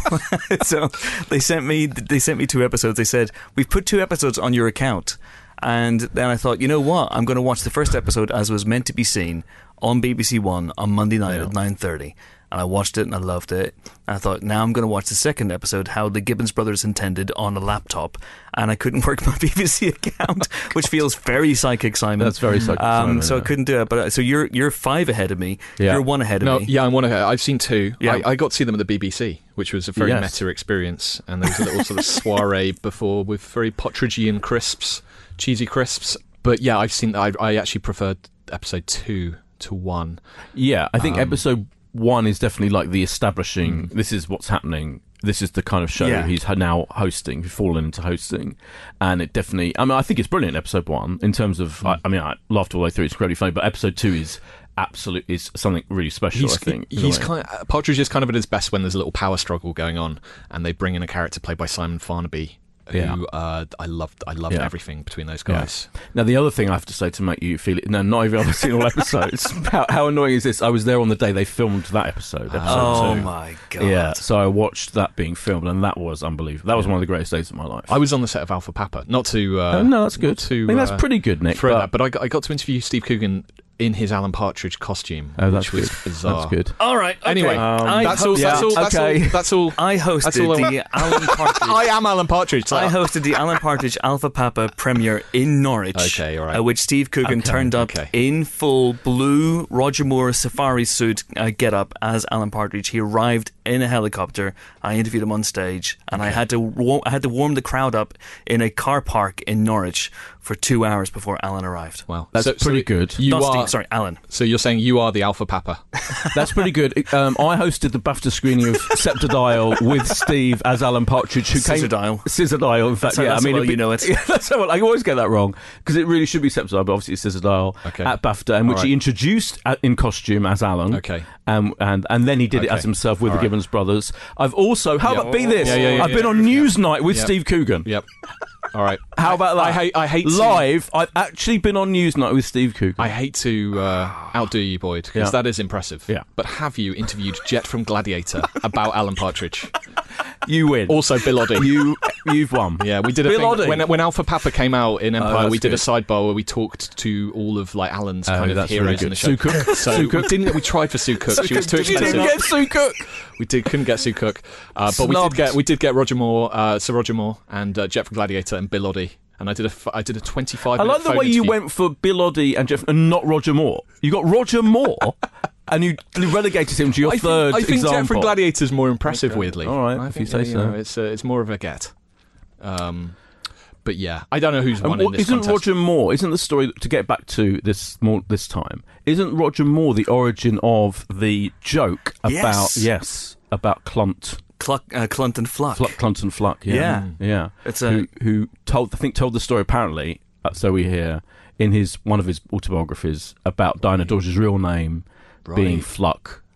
so they sent me they sent me two episodes. They said we've put two episodes on your account, and then I thought, you know what, I'm going to watch the first episode as was meant to be seen on B B C One on Monday night Yeah. at nine thirty. And I watched it and I loved it. And I thought, now I'm going to watch the second episode, how the Gibbons brothers intended, on a laptop. And I couldn't work my B B C account, which feels very Psychic Simon. That's very Psychic um, Simon, So I yeah. couldn't do it. But uh, so you're you're five ahead of me. Yeah. You're one ahead of No, me. yeah, I'm one of I've seen two. Yeah. I, I got to see them at the B B C, which was a very Yes. meta experience, and there was a little sort of soiree before with very Pottridgian crisps, cheesy crisps. But yeah, I've seen. I, I actually preferred episode two to one. Yeah, I think Um, episode one is definitely like the establishing. This is what's happening. This is the kind of show Yeah. he's ha- now hosting. He's fallen into hosting, and it definitely. I mean, I think it's brilliant. Episode one, in terms of, I, I mean, I laughed all the way through. It's incredibly funny, but episode two is absolute is something really special. He's, I think in a he's way. kind of, Partridge is kind of at his best when there's a little power struggle going on, and they bring in a character played by Simon Farnaby. Who Yeah. uh, I loved. I loved Yeah. everything between those Yeah. guys. Now, the other thing I have to say to make you feel it, no, not even I've seen all episodes. how, how annoying is this? I was there on the day they filmed that episode. episode Oh two. my god. Yeah, so I watched that being filmed, and that was unbelievable. That was one of the greatest days of my life. I was on the set of Alpha Papa. Not to. Uh, oh, no, that's good. not to, I mean, that's uh, pretty good, Nick. throw but- that, but I got, I got to interview Steve Coogan in his Alan Partridge costume, Oh, that's which was good. bizarre. That's good. All right. okay. Anyway, Um, I that's, all, hosted, that's all. That's okay. all. That's all. I hosted That's all I- the Alan Partridge. I am Alan Partridge. so- I hosted the Alan Partridge Alpha Papa premiere in Norwich. Okay, all right. uh, which Steve Coogan Okay, turned up okay. in full blue Roger Moore safari suit uh, get up as Alan Partridge. He arrived in a helicopter. I interviewed him on stage, and I had to wa- I had to warm the crowd up in a car park in Norwich for two hours before Alan arrived. Wow, That's pretty good. You Not are. Steve, sorry, Alan. So you're saying you are the Alpha Papa? That's pretty good. Um, I hosted the BAFTA screening of Scepter Dial with Steve as Alan Partridge, who Scissor came Dial. Scissor Dial. In fact, That's how- yeah, that's I mean, how well it'd be- you know it. Yeah, that's how well, I always get that wrong because it really should be Scepter Dial, but obviously it's Scissor Dial Okay. at BAFTA, in which All he right. introduced at, in costume as Alan. Okay. Um, and and then he did it Okay. as himself with All the right. Gibbons brothers. I've also how Yeah. about be this? Yeah, yeah, yeah, I've yeah, been on yeah. Newsnight with Yep. Steve Coogan. Yep. All right. How I- about that? I hate. I hate to- live. I've actually been on Newsnight with Steve Coogan. I hate to uh, outdo you, Boyd, because Yeah. that is impressive. Yeah. But have you interviewed Jet from Gladiator about Alan Partridge? you win. Also, Bill Oddie. you you've won. Yeah, we did a Bill thing Oddie. when when Alpha Papa came out in Empire. that's we did good. a sidebar where we talked to all of like Alan's Oh, kind of that's heroes really in good. the show. Sue Cook. So Sue Cook. we didn't. We tried for Sue Cook. She was too You expensive. didn't get Sue Cook. We did couldn't get Sue Cook, uh, but we did Snubbed. get we did get Roger Moore, uh, Sir Roger Moore, and uh, Jet from Gladiator, and Bill Oddie. And I did a f- I did a twenty-five. I like the way you went for Bill Oddie and Jeff, and not Roger Moore. You got Roger Moore, and you relegated him to your I third think, I think example. Jet from Gladiator is more impressive. Weirdly, All right, I if you think, say know, so. it's uh, it's more of a get. Um, but yeah, I don't know who's And won what- in this isn't contest. Roger Moore? Isn't the story to get back to this more this time? Isn't Roger Moore the origin of the joke about Yes. yes about Clunt, Cluck, uh, Clunt and Fluck. Fluck, Clunt and Fluck? Yeah, Yeah. yeah. It's a- who, who told I think told the story apparently. Uh, so we hear in his one of his autobiographies about Dinah Dodge's real name being Right. Fluck.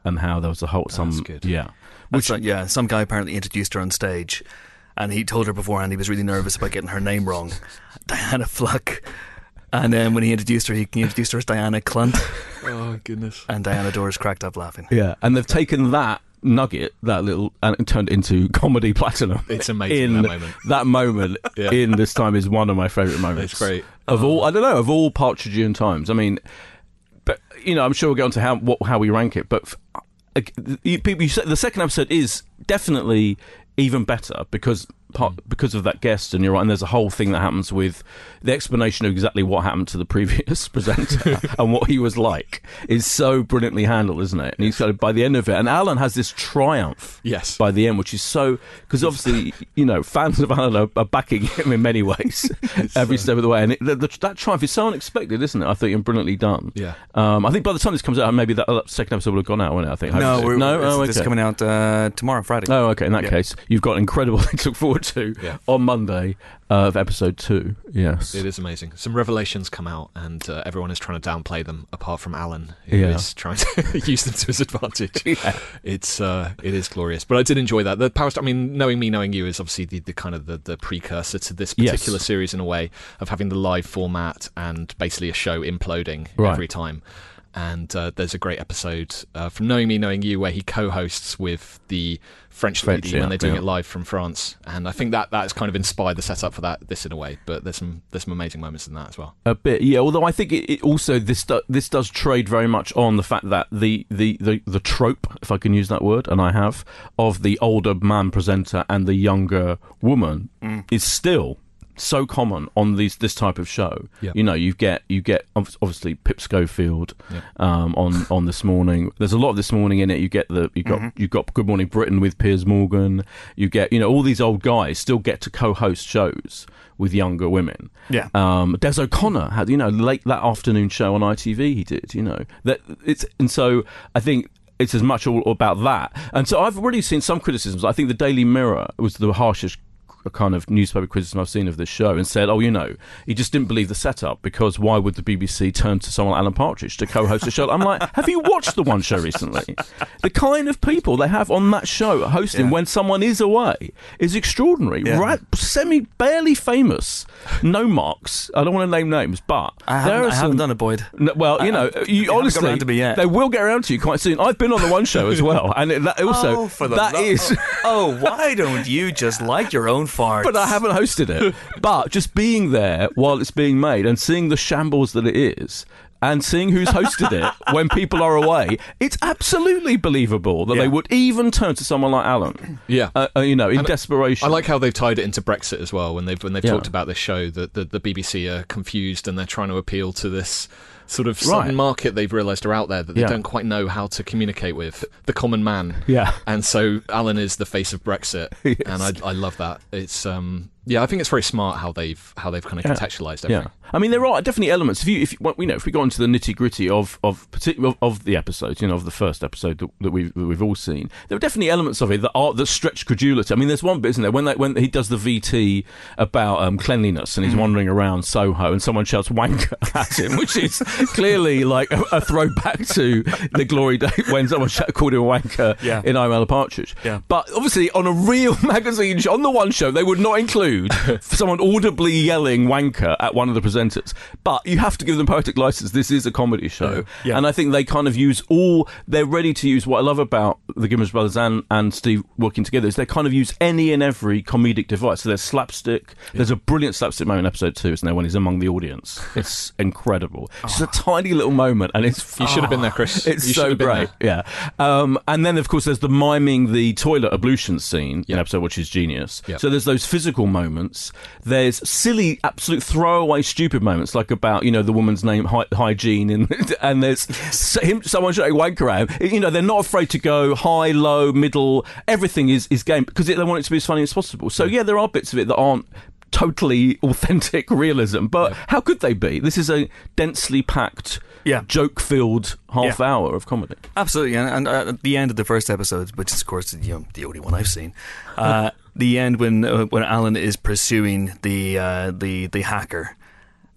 and how there was a whole some That's good. yeah. Which, uh, yeah, some guy apparently introduced her on stage, and he told her beforehand he was really nervous about getting her name wrong, Diana Fluck. And then when he introduced her, he introduced her as Diana Clunt, Oh goodness. and Diana Dors cracked up laughing. Yeah, and they've taken that nugget, that little, and turned it into comedy platinum. It's amazing, in that moment. That moment Yeah. in This Time is one of my favourite moments. It's great. Of all, I don't know, of all Partridgean times. I mean, but you know, I'm sure we'll get on to how what, how we rank it. But uh, you, people, you said the second episode is definitely even better because part, because of that guest, and you're right. And there's a whole thing that happens with the explanation of exactly what happened to the previous presenter and what he was like is so brilliantly handled, isn't it? And he's got by the end of it, and Alan has this triumph. Yes. By the end, which is so because obviously you know fans of Alan are, are backing him in many ways every step of the way, and it, the, the, that triumph is so unexpected, isn't it? I think and brilliantly done. Yeah. Um, I think by the time this comes out, maybe that, that second episode will have gone out, won't it? I think. No, hopefully. we're, no. it's, Oh, okay. this is coming out uh, tomorrow, Friday. Oh, okay. In that Yeah. case, you've got incredible thing to look forward to Yeah. on Monday uh, of episode two. Yes. It is amazing. Some revelations come out, and uh, everyone is trying to downplay them, apart from Alan, who Yeah. is trying to use them to his advantage. Yeah. It's uh, it is glorious. But I did enjoy that. The Power Star, I mean, Knowing Me, Knowing You is obviously the, the kind of the, the precursor to this Yes. particular series in a way of having the live format and basically a show imploding Right. every time. And uh, there's a great episode uh, from Knowing Me, Knowing You where he co-hosts with the French, French, lady yeah, when they're doing yeah. it live from France. And I think that that has kind of inspired the setup for that this in a way. But there's some there's some amazing moments in that as well. A bit, yeah. Although I think it, it also this do, this does trade very much on the fact that the, the, the, the trope, if I can use that word, and I have, of the older man presenter and the younger woman Mm. is still so common on these this type of show. Yeah. You know, you get you get ob- obviously Pip Schofield Yeah. um, on on This Morning. There's a lot of This Morning in it. You get the you got Mm-hmm. you got Good Morning Britain with Piers Morgan. You get you know all these old guys still get to co-host shows with younger women. Yeah. Um, Des O'Connor had you know late that afternoon show on I T V. He did you know that it's and so I think. It's as much all about that. And so I've already seen some criticisms. I think the Daily Mirror was the harshest kind of newspaper criticism I've seen of this show and said, oh, you know, he just didn't believe the setup because why would the B B C turn to someone like Alan Partridge to co-host a show? I'm like, have you watched the One Show recently? The kind of people they have on that show hosting Yeah. when someone is away is extraordinary. Yeah. Right, semi, barely famous. No marks. I don't want to name names, but I there haven't, are I some- haven't done it, Boyd. no, well, you know, I- you they haven't got honestly, around to me yet. they will get around to you quite soon. I've been on the One Show as well, and it, that also Oh, for the that lo- is. Oh, why don't you just like your own farts? But I haven't hosted it. But just being there while it's being made and seeing the shambles that it is. And seeing who's hosted it when people are away, it's absolutely believable that Yeah. they would even turn to someone like Alan. Yeah. Uh, uh, you know, in And desperation. I like how they've tied it into Brexit as well when they've when they've Yeah. talked about this show that the, the B B C are confused and they're trying to appeal to this sort of sudden Right. market they've realised are out there that they Yeah. don't quite know how to communicate with the common man. Yeah. And so Alan is the face of Brexit, Yes. and I I love that. It's um yeah, I think it's very smart how they've how they've kind of Yeah. contextualised everything. Yeah, I mean there are definitely elements. If you, if you, well, you know, if we go into the nitty gritty of of, partic- of of the episodes, you know, of the first episode that, that we've that we've all seen, there are definitely elements of it that are that stretch credulity. I mean, there's one bit, isn't there, when they, when he does the V T about um, cleanliness and he's wandering around Soho and someone shouts "wanker" at him, which is clearly like a, a throwback to the glory day when someone sh- called him a wanker Yeah. in I'm Alan Partridge. Yeah. But obviously, on a real magazine show, on the One Show, they would not include someone audibly yelling wanker at one of the presenters. But you have to give them poetic license. This is a comedy show. Yeah. And I think they kind of use all, they're ready to use, what I love about the Gimmers Brothers and, and Steve working together is they kind of use any and every comedic device. So there's slapstick. There's a brilliant slapstick moment in episode two, isn't there, when he's among the audience. It's incredible. It's just a tiny little moment and it's You should have been there, Chris. it's You should so have been great, there. yeah. Um, and then, of course, there's the miming the toilet ablution scene in Yeah. episode, which is genius. Yeah. So there's those physical moments. There's silly, absolute throwaway, stupid moments, like about you know the woman's name, hy- hygiene, and and there's s- him, someone shouting wanker at him. You know, they're not afraid to go high, low, middle. Everything is is game because they want it to be as funny as possible. So yeah, there are bits of it that aren't totally authentic realism, but how could they be? This is a densely packed, Yeah. joke-filled half Yeah. hour of comedy. Absolutely, and, and uh, at the end of the first episode, which is of course you know, the only one I've seen, uh, the end when uh, when Alan is pursuing the uh, the the hacker,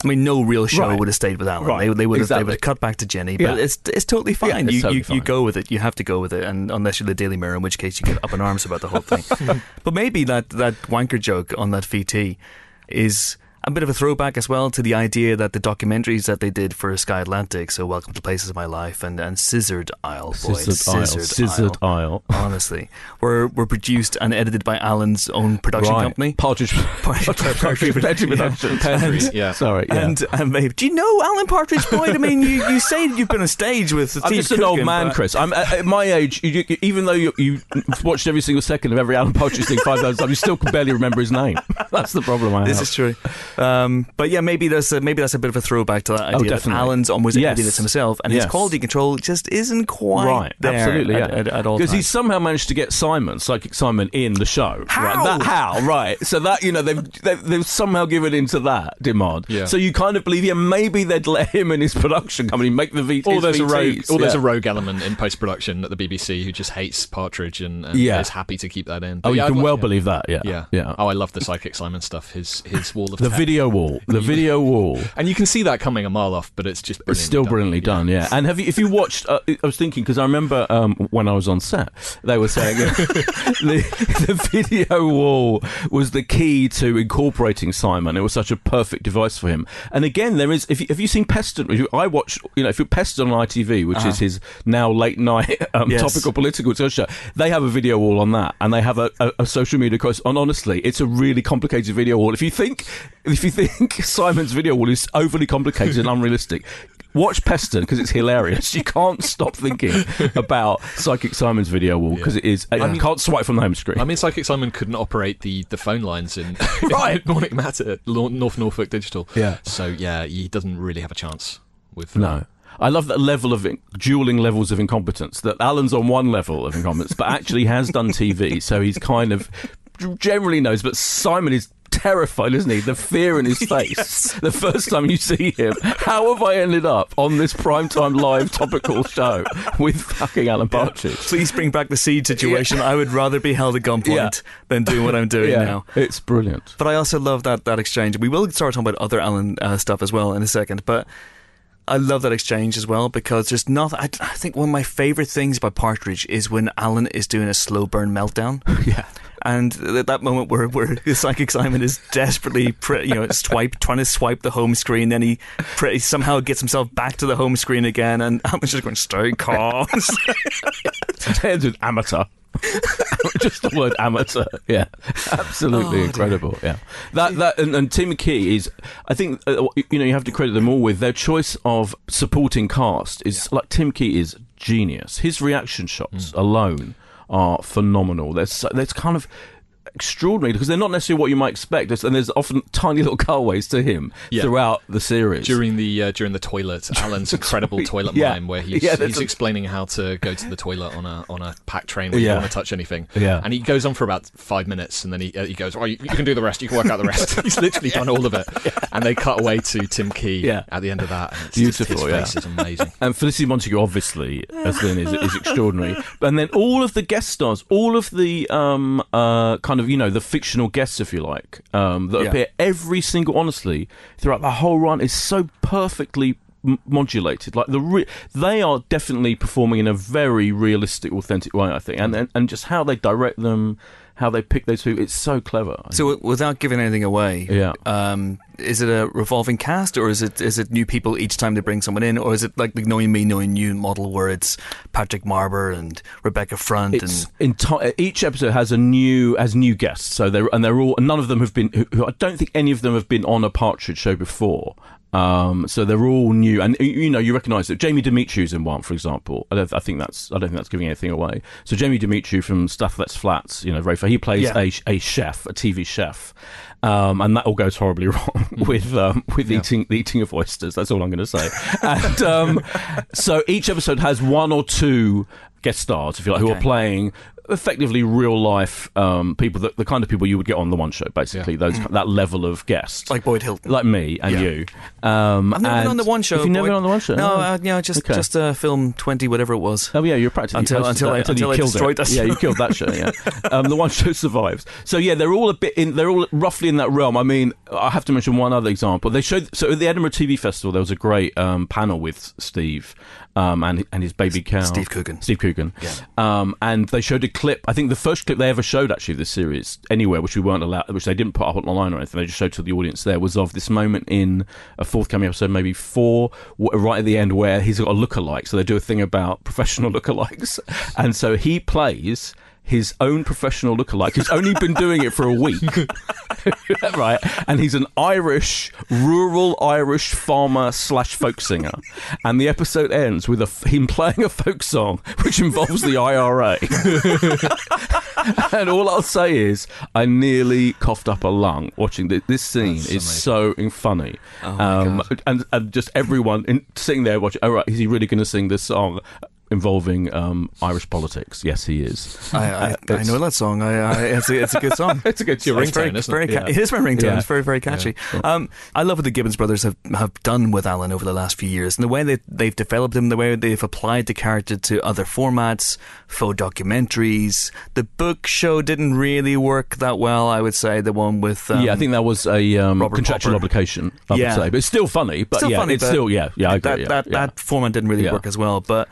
I mean, no real show Right. would have stayed with Alan. Right. They, they would have they Exactly. would have cut back to Jenny, Yeah. but it's it's totally fine. Yeah, it's you, totally you fine. you go with it. You have to go with it, and unless you're the Daily Mirror, in which case you get up in arms about the whole thing. But maybe that that wanker joke on that V T is a bit of a throwback as well to the idea that the documentaries that they did for Sky Atlantic, so Welcome to Places of My Life and, and Scissored Isle, boy, Scissored Isle. Scissored Isle. honestly, were were produced and edited by Alan's own production Right. company. Partridge. Partridge- Partridge Production. Partridge, yeah. Sorry. Yeah. And, and maybe, do you know Alan Partridge Boyd? I mean, you, you say you've been on stage with Steve I'm just an old Coogan, man, but- Chris. I'm at, at my age. You, you, even though you, you watched every single second of every Alan Partridge thing five thousand times, you still can barely remember his name. That's the problem I have. This is true. Um, but yeah, maybe that's a, maybe that's a bit of a throwback to that idea that definitely. Alan's almost Yes. editing this himself, and his Yes. quality control just isn't quite Right, there absolutely, at, yeah. at, at all Because times. he's somehow managed to get Simon, Psychic Simon, in the show. How? Right, that, how? Right. So that, you know, they've, they've they've somehow given into that demand. Yeah. So you kind of believe, yeah, maybe they'd let him and his production company make the V Ts. Or there's a rogue, V Ts. or there's Yeah. a rogue element in post production at the B B C who just hates Partridge and, and Yeah. is happy to keep that in. Oh, But you yeah, can I'd well like- believe that. Yeah. Yeah, Yeah. Oh, I love the Psychic Simon stuff. His his wall of The text. video wall. The video wall. and you can see that coming a mile off, but it's just brilliantly It's still done. brilliantly done, yeah. And have you, if you watched, uh, I was thinking because I remember um, when I was on set, they were saying the, the video wall was the key to incorporating Simon. It was such a perfect device for him. And again, there is. If you, have you seen Peston? If you- I watch, you know, if you're Peston on I T V, which Uh-huh. is his now late night um, Yes. topical political show, they have a video wall on that, and they have a, a, a social media course. And honestly, it's a really complicated video wall. If you think, if you think Simon's video wall is overly complicated and unrealistic, watch Peston because it's hilarious. You can't stop thinking about Psychic Simon's video wall because it is. You can't swipe from the home screen. I mean, Psychic Simon couldn't operate the, the phone lines in Right. Nordic Matter, Nor- North Norfolk Digital. Yeah. So yeah, he doesn't really have a chance with. No. I love that level of in- dueling levels of incompetence. That Alan's on one level of incompetence, but actually has done T V, so he's kind of generally knows. But Simon is terrified, isn't he? The fear in his face. The first time you see him, how have I ended up on this primetime live topical show with fucking Alan Partridge? Please bring back the seed situation. I would rather be held at gunpoint Yeah. than doing what I'm doing Yeah, now. it's brilliant. But I also love that that exchange. We will start talking about other Alan uh, stuff as well in a second, but I love that exchange as well because there's not. I, I think one of my favourite things about Partridge is when Alan is doing a slow burn meltdown. Yeah. And at that moment where, where the Psychic Simon is desperately, pri- you know, swipe, trying to swipe the home screen, then he pri- somehow gets himself back to the home screen again, and Alan's just going, stay calm. It ends with amateur. Just the word amateur. Yeah, absolutely Oh, incredible. Yeah, that that and, and Tim Key is. I think uh, you know you have to credit them all with their choice of supporting cast. Is like Tim Key is genius. His reaction shots Mm. alone are phenomenal. There's so, there's kind of extraordinary because they're not necessarily what you might expect, There's- and there's often tiny little cutaways to him Yeah. throughout the series. During the uh, during the toilet, Alan's incredible toilet Yeah. mime, where he's, Yeah, that's he's a- explaining how to go to the toilet on a on a packed train where you Yeah. don't want to touch anything. Yeah. And he goes on for about five minutes, and then he uh, he goes, "Oh, you, you can do the rest. You can work out the rest." He's literally done all of it, and they cut away to Tim Key Yeah. at the end of that. And it's Beautiful, just, his yeah. face is amazing. And Felicity Montague, obviously, as Lynn is, is extraordinary. And then all of the guest stars, all of the um, uh, kind of, you know, the fictional guests, if you like, um, that Yeah. appear every single, honestly, throughout the whole run is so perfectly m- modulated. Like the re- they are definitely performing in a very realistic, authentic way, I think. And, and and just how they direct them, how they pick those two, it's so clever. So w- without giving anything away, Yeah. um, is it a revolving cast, or is it is it new people each time they bring someone in, or is it like the Knowing Me, Knowing You model where it's Patrick Marber and Rebecca Front It's and enti- each episode has a new has new guests, so they're and they're all none of them have been. Who, who I don't think any of them have been on a Partridge show before. Um, so they're all new, and you know you recognise that Jamie Dimitriou's in one, for example. I, don't, I think that's I don't think that's giving anything away. So Jamie Dimitriou from Stuff That's Flats, you know, very fair. He plays Yeah. a a chef, a T V chef. Um, and that all goes horribly wrong with um, with Yeah. eating the eating of oysters. That's all I'm going to say. And um, so each episode has one or two guest stars, if you like, who Okay. are playing effectively real life um, people, that, the kind of people you would get on the One Show, basically. Yeah. Those that level of guests, Like Boyd Hilton. like me and Yeah. you. Um, I've never and been on the One Show. Have you never Boyd. been on the One Show? No, Oh. uh, you know, just Okay. just uh, film twenty, whatever it was. Oh yeah, you're practically Until- hosted until that, I- until until you I killed destroyed it. that Yeah, show. you killed that show. Yeah, um, the One Show survives. So yeah, they're all a bit in. They're all roughly in that realm. I mean, I have to mention one other example. They showed so at the Edinburgh T V Festival there was a great um, panel with Steve um, and and his baby cow, Steve Coogan. Steve Coogan. Yeah. Um, and they showed a clip. I think the first clip they ever showed actually of this series anywhere, which we weren't allowed, which they didn't put up online or anything. They just showed to the audience. There was of this moment in a forthcoming episode, maybe four, w- right at the end, where he's got a lookalike. So they do a thing about professional lookalikes, and so he plays his own professional lookalike who's only been doing it for a week. Right, and he's an Irish, rural Irish farmer slash folk singer, and the episode ends with a, him playing a folk song which involves the I R A. And all I'll say is, I nearly coughed up a lung watching this. This scene That's is amazing. so funny, Oh my um, God. and and just everyone in, sitting there watching. Oh right, is he really going to sing this song? Involving um, Irish politics, yes, he is. I, I, Uh, I know that song. I, I, it's, a, it's a good song. It's a good It's your It's very, ringtone, isn't very it? ca- Yeah. It is my ringtone. Yeah. It's very, very catchy. Um, I love what the Gibbons brothers have, have done with Alan over the last few years, and the way they, they've developed him, the way they've applied the character to other formats, faux documentaries. The book show didn't really work that well, I would say, the one with... Um, yeah, I think that was a um, Robert contractual Popper. obligation, I Yeah. would say. But it's still funny. But Still yeah, funny, it's but still, yeah, yeah, I agree. that, yeah, that, yeah. that format didn't really Yeah. work as well, but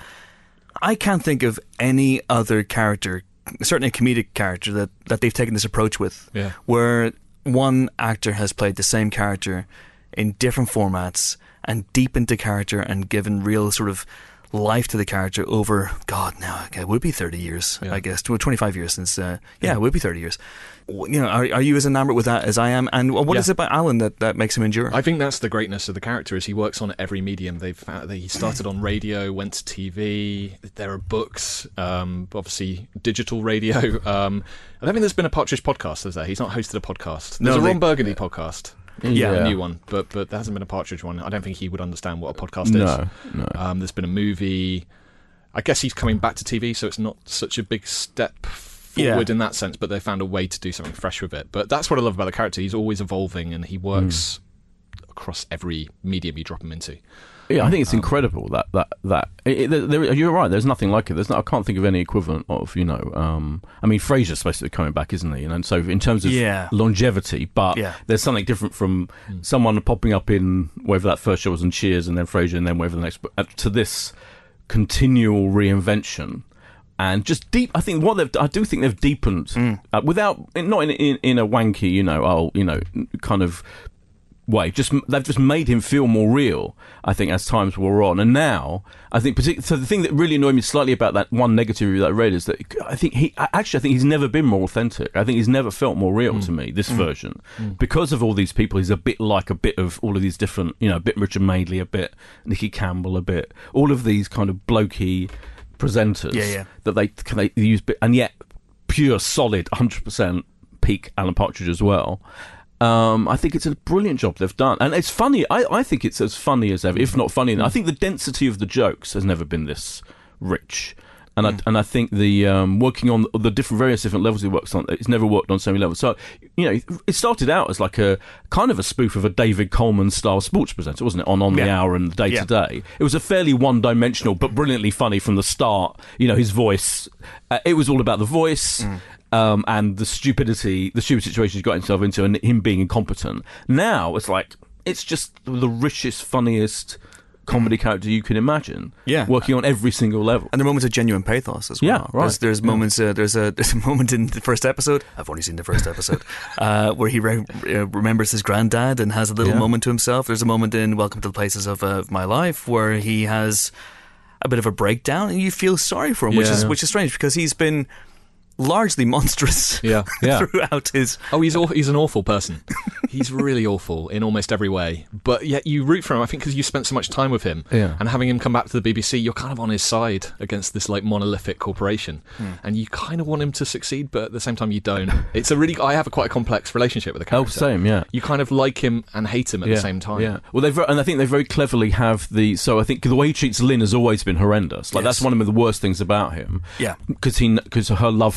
I can't think of any other character, certainly a comedic character, that, that they've taken this approach with, Yeah. where one actor has played the same character in different formats and deepened the character and given real sort of life to the character over, God, now okay, it would be thirty years, Yeah. I guess, well, twenty-five years since, uh, yeah, it would be thirty years. You know, are, are you as enamored with that as I am? And what Yeah. is it about Alan that, that makes him endure? I think that's the greatness of the character is he works on every medium. They've found, he started on radio, went to T V. There are books, um, obviously digital radio. Um, I don't think there's been a Partridge podcast, has there? He's not hosted a podcast. No, There's a they- Ron Burgundy podcast, Yeah. a new one, but but there hasn't been a Partridge one. I don't think he would understand what a podcast is. No, no. Um, there's been a movie. I guess he's coming back to T V, so it's not such a big step forward Yeah. in that sense, but they found a way to do something fresh with it. But that's what I love about the character. He's always evolving and he works across every medium you drop him into. Yeah, I think it's incredible that that that it, it, there, you're right. There's nothing like it. There's not, I can't think of any equivalent of you know. Um, I mean, Frasier's supposed to be coming back, isn't he? And, and so in terms of Yeah. longevity, but Yeah. there's something different from someone popping up in whether that first show was in Cheers and then Frasier and then whatever the next uh, to this continual reinvention. And just deep, I think what they've, I do think they've deepened uh, without, not in, in in a wanky, you know, oh, you know, kind of way. Just they've just made him feel more real. I think as times wore on, and now I think particularly. So the thing that really annoyed me slightly about that one negative review that I read is that I think he actually I think he's never been more authentic. I think he's never felt more real to me. This version because of all these people, he's a bit like a bit of all of these different, you know, a bit Richard Madeley, a bit Nicky Campbell, a bit all of these kind of blokey presenters Yeah, yeah. that they can they use, and yet pure solid one hundred percent peak Alan Partridge as well. Um, I think it's a brilliant job they've done, and it's funny. I, I think it's as funny as ever, if not funny. I think the density of the jokes has never been this rich, and I and I think the um, working on the different various different levels he works on, it's never worked on so many levels. So you know, it started out as like a kind of a spoof of a David Coleman style sports presenter, wasn't it? On on the Yeah. hour and day Yeah. to day. It was a fairly one dimensional but brilliantly funny from the start. You know, his voice. Uh, it was all about the voice. Um, and the stupidity, the stupid situation he's got himself into, and him being incompetent. Now it's like it's just the richest, funniest comedy character you can imagine. Yeah. working on every single level. And there are moments of genuine pathos as well. Yeah, right. There's, there's moments. Uh, there's a there's a moment in the first episode. I've only seen the first episode, uh, where he re- uh, remembers his granddad and has a little Yeah. moment to himself. There's a moment in Welcome to the Places of, uh, of My Life where he has a bit of a breakdown, and you feel sorry for him, which Yeah. is which is strange because he's been largely monstrous Yeah. Yeah. throughout his. Oh, he's aw- he's an awful person. He's really awful in almost every way. But yet you root for him, I think, because you spent so much time with him. Yeah. And having him come back to the B B C, you're kind of on his side against this like monolithic corporation. And you kind of want him to succeed, but at the same time you don't. It's a really, I have a quite a complex relationship with the Oh, character. same, yeah. You kind of like him and hate him at yeah, the same time. Yeah. Well, they and I think they very cleverly have the. So I think the way he treats Lynn has always been horrendous. Like Yes. that's one of the worst things about him. Yeah. Because he because her love for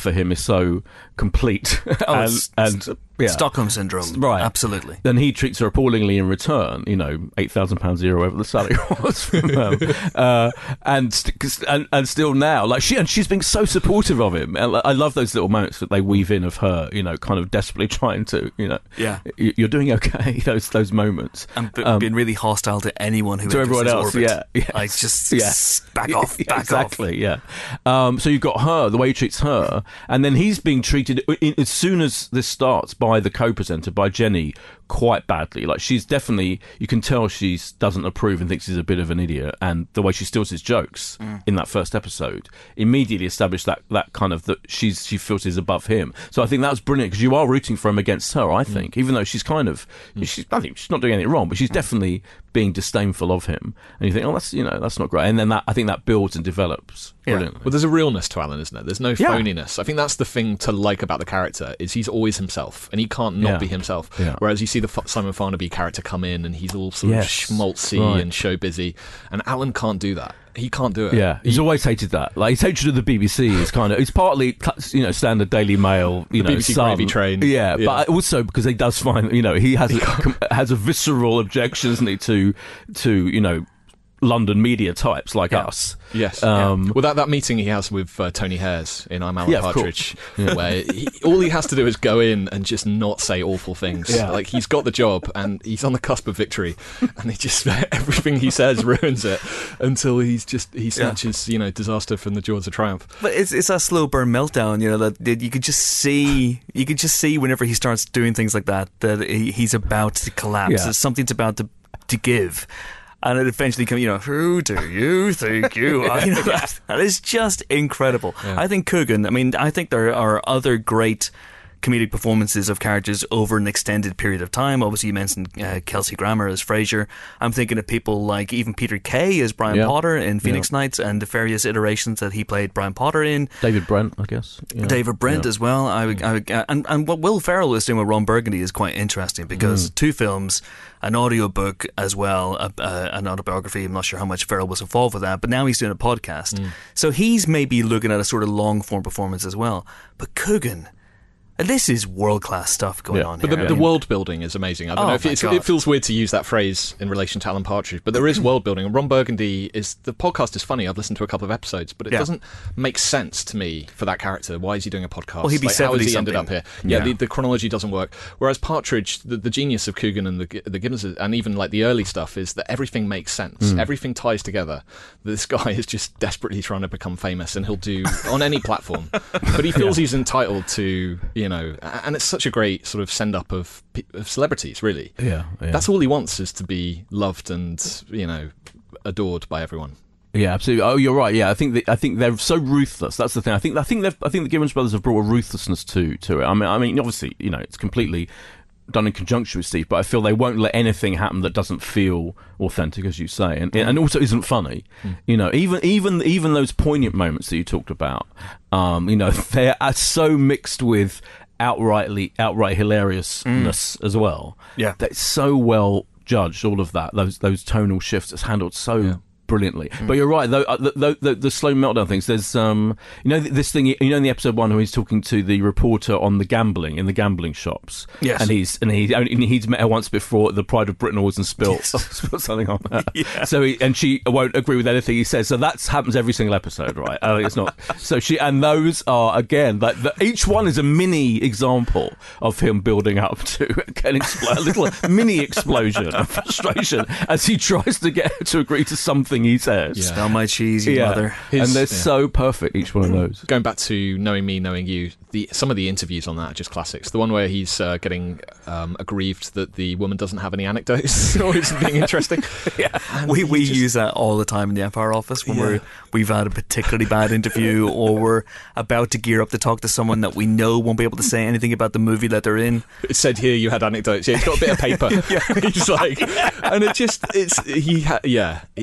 for him is so complete. Oh, and, it's- and yeah. Stockholm syndrome, Right. Absolutely. Then he treats her appallingly in return, you know, eight thousand pounds a year, whatever the salary was from him. uh, and, st- and and still now, like she and she's been so supportive of him. And I love those little moments that they weave in of her, you know, kind of desperately trying to, you know, Yeah. y- you're doing okay. Those those moments. And b- Um, being really hostile to anyone who to enters everyone his else, orbit. yeah, yes. Like, just Yes. back off, Yeah, back exactly, yeah. Um, so you've got her, the way he treats her, and then he's being treated in, as soon as this starts by the co-presenter, by Jenny, quite badly. Like she's definitely, you can tell she doesn't approve and thinks he's a bit of an idiot, and the way she steals his jokes Mm. in that first episode immediately established that that kind of that she's she feels he's above him. So I think that was brilliant because you are rooting for him against her. I think, mm. even though she's kind of, mm. she's I think she's not doing anything wrong, but she's mm. definitely being disdainful of him, and you think, oh, that's you know that's not great. And then that I think that builds and develops brilliantly. Yeah. Well, there's a realness to Alan, isn't there? There's no Yeah. phoniness. I think that's the thing to like about the character is he's always himself, and he can't not Yeah. be himself. Yeah. Whereas you see the F- Simon Farnaby character come in, and he's all sort Yes. of schmaltzy Right. and show busy, and Alan can't do that. He can't do it. Yeah, he's always hated that. Like his hatred of the B B C is kind of it's partly you know standard Daily Mail, you The know, B B C Sun. gravy train. Yeah, Yeah. but also because he does find you know he has a, has a visceral objection, isn't he, to to you know London media types like Yeah. us. Yes. Um, yeah. Well, that, that meeting he has with uh, Tony Hayes in I'm Alan Yeah, of Partridge, where he, all he has to do is go in and just not say awful things. Yeah. Like, he's got the job and he's on the cusp of victory, and he just everything he says ruins it until he's just he snatches you know disaster from the jaws of triumph. But it's it's a slow burn meltdown, you know, that, that you could just see. You could just see whenever he starts doing things like that that he, he's about to collapse. Yeah. Something's about to to give. And it eventually comes, you know, who do you think you are? You know, that, that is just incredible. Yeah. I think Coogan, I mean, I think there are other great comedic performances of characters over an extended period of time. Obviously, you mentioned uh, Kelsey Grammer as Frasier. I'm thinking of people like even Peter Kay as Brian Yeah. Potter in Phoenix Yeah. Nights and the various iterations that he played Brian Potter in. David Brent, I guess. Yeah. David Brent Yeah. as well. I, would- I, would- and, and what Will Ferrell is doing with Ron Burgundy is quite interesting because Mm. two films, an audiobook as well, a, uh, an autobiography. I'm not sure how much Ferrell was involved with that, but now he's doing a podcast. Mm. So he's maybe looking at a sort of long form performance as well. But Coogan, this is world class stuff going Yeah. on But here. the, I the mean, world building is amazing. I don't Oh know if my it's, God. it feels weird to use that phrase in relation to Alan Partridge, but there is world building. And Ron Burgundy is the podcast is funny. I've listened to a couple of episodes, but it Yeah. doesn't make sense to me for that character. Why is he doing a podcast? Well, he'd be like, how has he ended seventy up here? Yeah, Yeah. The, the chronology doesn't work. Whereas Partridge, the, the genius of Coogan and the the Gibbons, and even like the early stuff, is that everything makes sense. Hmm. Everything ties together. This guy is just desperately trying to become famous, and he'll do on any platform. But he feels he's entitled to, you know, and it's such a great sort of send up of, pe- of celebrities, really. Yeah, yeah. That's all he wants is to be loved and, you know, adored by everyone. Yeah, absolutely. Oh, you're right. Yeah, I think that, I think they're so ruthless. That's the thing. I think I think they've, I think the Gibbons brothers have brought a ruthlessness to to it. I mean, I mean, obviously, you know, it's completely done in conjunction with Steve, but I feel they won't let anything happen that doesn't feel authentic, as you say, and and also isn't funny. Mm. You know, even even even those poignant moments that you talked about, um, you know, they are so mixed with outrightly outright hilariousness as well. Yeah. That's so well judged. All of that, those those tonal shifts, it's handled so Yeah. brilliantly. But you're right, though. Uh, the, the, the, the slow meltdown things. There's, um, you know, this thing. You know, in the episode one, where he's talking to the reporter on the gambling in the gambling shops. Yes. And he's and he and he's met her once before at the Pride of Britain Awards and spilt Yes. spilt something on her. Yeah. So he, and she won't agree with anything he says. So that happens every single episode, right? I think it's not. So she and those are again like the, each one is a mini example of him building up to an expl- a little mini explosion of frustration as he tries to get her to agree to something he says. Yeah. Smell my cheese, you Yeah. mother. His- and they're yeah. so perfect, each one of those. Going back to Knowing Me, Knowing You, the some of the interviews on that are just classics. The one where he's uh, getting um, aggrieved that the woman doesn't have any anecdotes or is being interesting. Yeah, And we he we just- use that all the time in the Empire office when Yeah. we're we've had a particularly bad interview or we're about to gear up to talk to someone that we know won't be able to say anything about the movie that they're in. It said here you had anecdotes. Yeah, he's got a bit of paper. yeah. He's like, and it just, it's, he ha- yeah, he, he,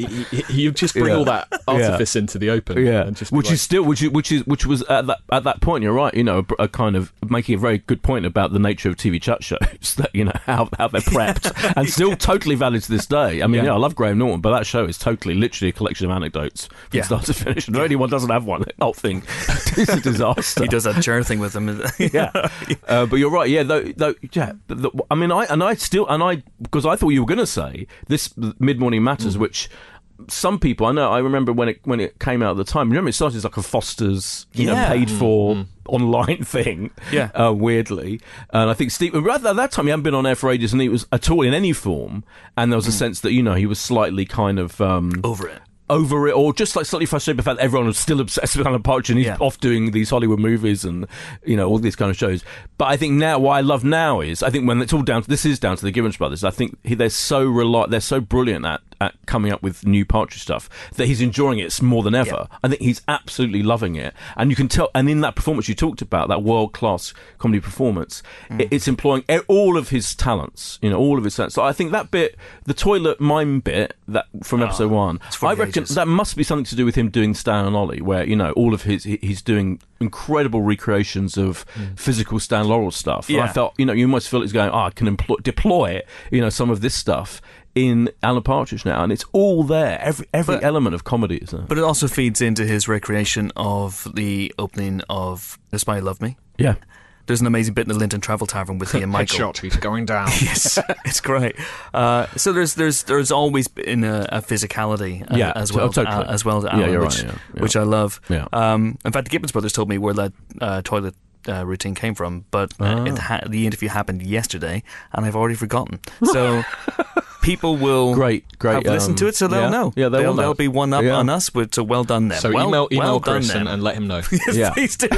you just bring Yeah. all that artifice into the open. Yeah, and just be which like, is still, which is, which is, which was at that at that point. You're right. You know, a, a kind of making a very good point about the nature of T V chat shows. That you know how how they're prepped and still totally valid to this day. I mean, Yeah. yeah, I love Graham Norton, but that show is totally, literally a collection of anecdotes from Yeah. start to finish. And anyone doesn't have one, the whole thing is a disaster. He does that chair thing with him. yeah, uh, but you're right. Yeah, though, though yeah. But the, I mean, I and I still and I because I thought you were going to say this Mid Morning Matters, Mm. which some people I know. I remember when it when it came out at the time. Remember, it started as like a Foster's, you Yeah. know, paid for Mm. online thing. Yeah. uh, weirdly, and I think Steve. At that time, he hadn't been on air for ages, and he was at all in any form. And there was a Mm. sense that you know he was slightly kind of. Um, Over it. over it, or just like slightly frustrated by the fact that everyone was still obsessed with Alan Partridge and he's Yeah. off doing these Hollywood movies and, you know, all these kind of shows. But I think now, what I love now is, I think when it's all down to, this is down to the Gibbons brothers, I think he, they're so reli- they're so brilliant at, at coming up with new Partridge stuff that he's enjoying it more than ever. Yeah. I think he's absolutely loving it. And you can tell, and in that performance you talked about, that world-class comedy performance, Mm. it, it's employing e- all of his talents, you know, all of his talents. So I think that bit, the toilet mime bit, that from episode one, it's for I the reckon ages. that must be something to do with him doing Stan and Ollie, where you know all of his he- he's doing incredible recreations of physical Stan Laurel stuff. And I Yeah. felt you know you almost feel it's going, oh, I can employ, deploy you know some of this stuff in Alan Partridge now, and it's all there. Every every But- element of comedy is there. But it also feeds into his recreation of the opening of The Spy Who Loved Me. Yeah, There's an amazing bit in the Linton Travel Tavern with he and Michael. headshot, he's going down. Yes, it's great. Uh, so there's there's there's always been a, a physicality uh, Yeah, as to- well totally. uh, as well as Yeah, Alan, you're right, which, yeah, yeah. which I love. Yeah. Um, in fact, the Gibbons brothers told me where that uh, toilet uh, routine came from, but uh, Ah. it ha- the interview happened yesterday, and I've already forgotten. So people will great, great. have listened to um, it, so they'll yeah, know. Yeah, they they'll, will know. they'll be one up Yeah. on us. But so well done them. So well, email email well done Chris them. and, and let him know. Yes, Yeah. please do.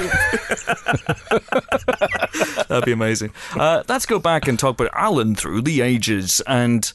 That'd be amazing. Uh, let's go back and talk about Alan through the ages. And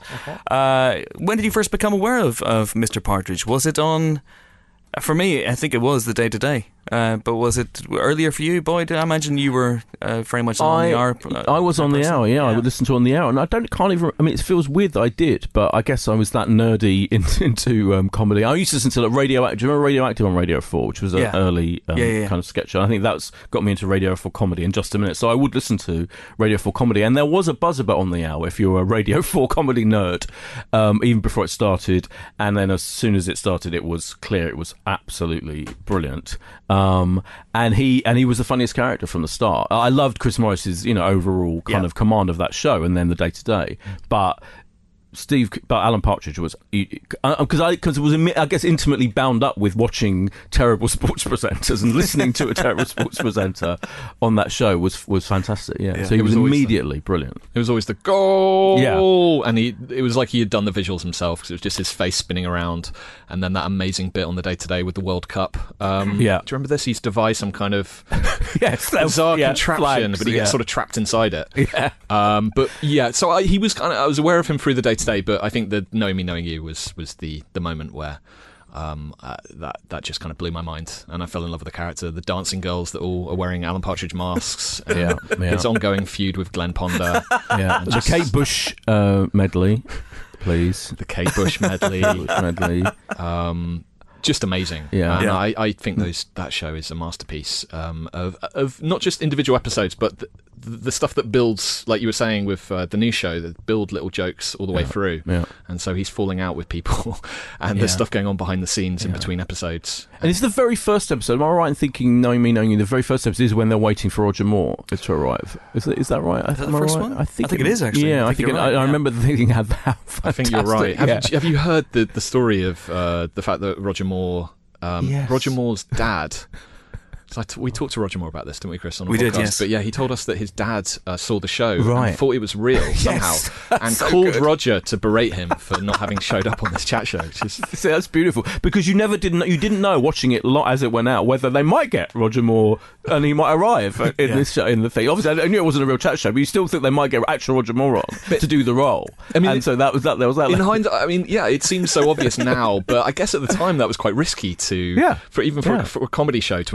uh, when did you first become aware of, of Mister Partridge? Was it on... For me, I think it was the day to day. Uh, but was it earlier for you, Boyd? I imagine you were uh, very much on I, the hour. Uh, I was on the person. hour, yeah, I would listen to it on the hour, and I don't can't even. I mean, it feels weird that I did, but I guess I was that nerdy into, into um, comedy. I used to listen to like, Radioactive. Do you remember Radioactive on Radio Four, which was an Yeah. early um, Yeah, yeah, yeah. kind of sketch show? I think that's got me into Radio Four comedy in just a minute. So I would listen to Radio Four comedy, and there was a buzz about on the hour if you were a Radio Four comedy nerd, um, even before it started. And then as soon as it started, it was clear it was absolutely brilliant. Um, and he and he was the funniest character from the start. I loved Chris Morris's, you know, overall kind Yeah. of command of that show, and then the day to day. But Steve, but Alan Partridge was because I because it was I guess intimately bound up with watching terrible sports presenters and listening to a terrible sports presenter on that show was was fantastic. Yeah, Yeah. so he It was, was always the- immediately brilliant. It was always the goal, Yeah. and he it was like he had done the visuals himself because it was just his face spinning around, and then that amazing bit on the day to day with the World Cup. Um, Yeah. do you remember this? He's devised some kind of Yes, that was- bizarre yeah, contraption, flags, but he yeah. gets sort of trapped inside it. Yeah. Um, but yeah, so I, he was kind of I was aware of him through the day to day, but I think the Knowing Me, Knowing You was was the the moment where. Um, uh, that that just kind of blew my mind, and I fell in love with the character. The dancing girls that all are wearing Alan Partridge masks. and Yeah, yeah. His ongoing feud with Glenn Ponder. Yeah, the Kate Bush uh, medley, please. The Kate Bush medley. Bush medley. um, just amazing. Yeah. and Yeah. I, I think those that show is a masterpiece um, of of not just individual episodes, but the, the stuff that builds, like you were saying with uh, the new show, that build little jokes all the way through. Yeah. And so he's falling out with people, and Yeah. there's stuff going on behind the scenes in Yeah. between episodes. And it's the very first episode. Am I right in thinking, knowing me, knowing you, the very first episode is when they're waiting for Roger Moore to arrive? Is that, is that right? Is that Am the I first right? one? I think, I think it is, actually. Yeah, I I think think, you're it, right, I, I yeah. remember thinking how that. I think you're right. Yeah. Have, you, have you heard the, the story of uh, the fact that Roger Moore, um, Yes. Roger Moore's dad? So I t- we talked to Roger Moore about this, didn't we, Chris? On a We podcast? did, yes. But yeah, he told us that his dad uh, saw the show Right. and thought it was real somehow, and so called good. Roger to berate him for not having showed up on this chat show. Which is See, that's beautiful because you never didn't you didn't know watching it lo- as it went out whether they might get Roger Moore and he might arrive in Yeah. this show, in the thing. Obviously, I knew it wasn't a real chat show, but you still think they might get actual Roger Moore on to do the role. I mean, and so that was that. There was that. in hindsight. I mean, yeah, it seems so obvious now, but I guess at the time that was quite risky to, Yeah. for even for, Yeah. for a comedy show to announce a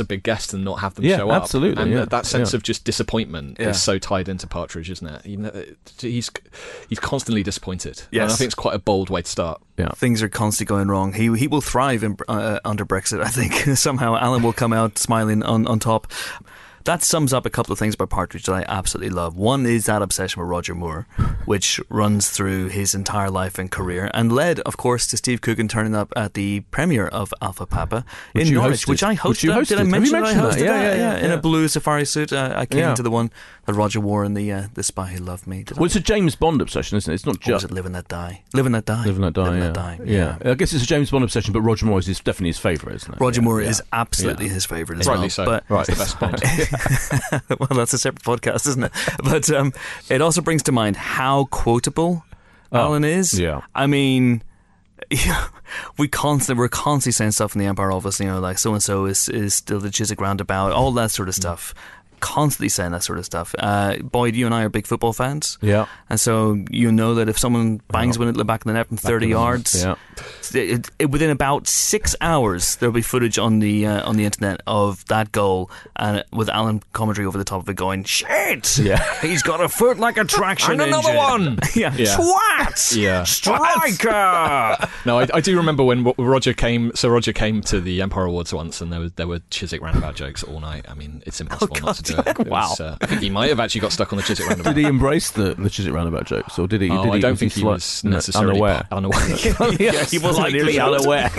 big guest and not have them Yeah, show up. absolutely, And yeah. that, that sense Yeah. of just disappointment Yeah. is so tied into Partridge, isn't it? You know, he's he's constantly disappointed. Yes. And I think it's quite a bold way to start. Yeah. Things are constantly going wrong. He he will thrive in, uh, under Brexit, I think. Somehow Alan will come out smiling on, on top. That sums up a couple of things about Partridge that I absolutely love. One is that obsession with Roger Moore, which runs through his entire life and career, and led, of course, to Steve Coogan turning up at the premiere of Alpha Papa Which in you Norwich, hosted. which I hosted. Which you Did I hosted. Have you mention that I mentioned hosted that? Yeah, that? yeah, yeah, in yeah. a blue safari suit. Uh, I came Yeah. to the one that Roger wore in the uh, the Spy Who Loved Me. Did I? Well, it's a James Bond obsession, isn't it? It's not Or was just it Live and Let Die? Live and Let Die. Live and Let Die. Live and yeah. Let Die. yeah, I guess it's a James Bond obsession, but Roger Moore is his, definitely his favourite, isn't it? Roger Yeah, Moore yeah. is absolutely Yeah. his favourite as Rightly well. so. But Right. It's the best Bond. well, that's a separate podcast, isn't it? But um, it also brings to mind how quotable Oh, Alan is. yeah. I mean, yeah, we constantly we're constantly saying stuff in the Empire office, you know, like so and so is is still the Chiswick roundabout, all that sort of stuff. Constantly saying that sort of stuff. Uh, Boyd, you and I are big football fans. Yeah. And so you know that if someone bangs one at the back of the net from thirty of the net, yards, yeah. it, it, within about six hours there'll be footage on the uh, on the internet of that goal, and with Alan commentary over the top of it going, "Shit! Yeah. He's got a foot like a traction And another engine." one! yeah. Yeah. Swat! Yeah. Striker! No, I, I do remember when Ro- Roger came. So Roger came to the Empire Awards once, and there was there were Chiswick roundabout jokes all night. I mean, it's impossible not to do it. It Wow. was, uh, I think he might have actually got stuck on the Chiswick roundabout. Did he embrace the, the Chiswick roundabout jokes, or did he? Oh, did he I don't think he slight- was no, necessarily unaware. unaware. yeah, he was Slightly unaware.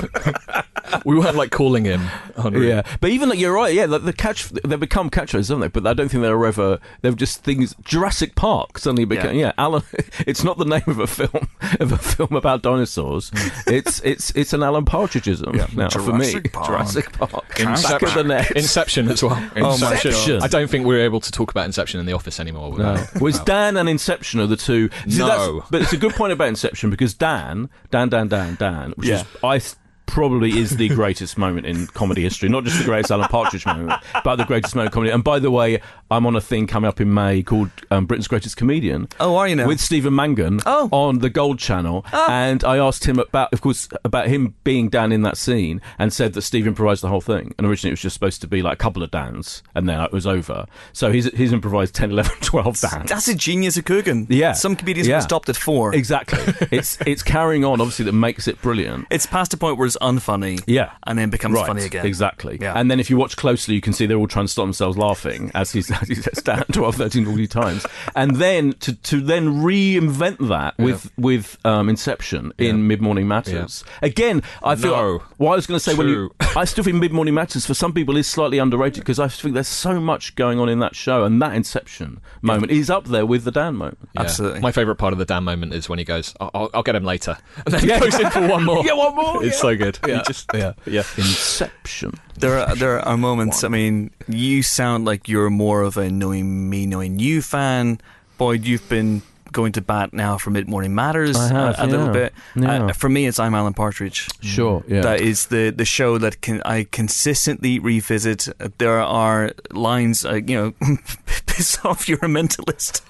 We weren't like calling him. Henri. Yeah, but even like, you're right. Yeah, like the catch they've become catchphrases, haven't they? But I don't think they're ever. They're just things. Jurassic Park suddenly became. Yeah, Yeah. Alan. It's not the name of a film of a film about dinosaurs. it's it's it's an Alan Partridgeism now for me. Jurassic Park. Jurassic Park. Back Inception. of the net. Inception as well. Oh my Inception. God. I don't think we're able to talk about Inception in the office anymore. No. without- Was Dan and Inception are the two? See, No. that's- but it's a good point about Inception because Dan, Dan, Dan, Dan, Dan, which Yeah. is I th- probably is the greatest moment in comedy history. Not just the greatest Alan Partridge moment, but the greatest moment in comedy. And by the way, I'm on a thing coming up in May called um, Britain's Greatest Comedian. Oh, are you now? With Stephen Mangan Oh. on the Gold Channel, and I asked him about, of course, about him being Dan in that scene, and said that Steve improvised the whole thing. And originally it was just supposed to be like a couple of Dans, and then it was over. So he's he's improvised ten, eleven, twelve Dans. That's a genius of Coogan. Yeah. Some comedians Yeah. would have stopped at four. Exactly. it's it's carrying on, obviously, that makes it brilliant. It's past a point where it's unfunny. Yeah. And then becomes Right, funny again. Exactly. Yeah. And then if you watch closely, you can see they're all trying to stop themselves laughing as he's, as he says Dan twelve, thirteen, forty times. And then to, to then reinvent that with with um, Inception in Mid Morning Matters. Again, I feel. No. Well, I was going to say, when you, True. I still think Mid Morning Matters for some people is slightly underrated because I think there's so much going on in that show, and that Inception moment is up there with the Dan moment. Yeah. Absolutely. My favourite part of the Dan moment is when he goes, I'll, I'll, I'll get him later. And then he goes in for one more. Yeah, one more. It's yeah. so good. Yeah. He just, yeah. yeah. Inception. There are there are moments. I mean, you sound like you're more of a knowing me, knowing you fan. Boyd, you've been going to bat now for Mid Morning Matters I have, a, a little yeah. bit. Yeah. Uh, for me, it's I'm Alan Partridge. Sure. Yeah. That is the, the show that can I consistently revisit. There are lines, uh, you know, piss off, you're a mentalist,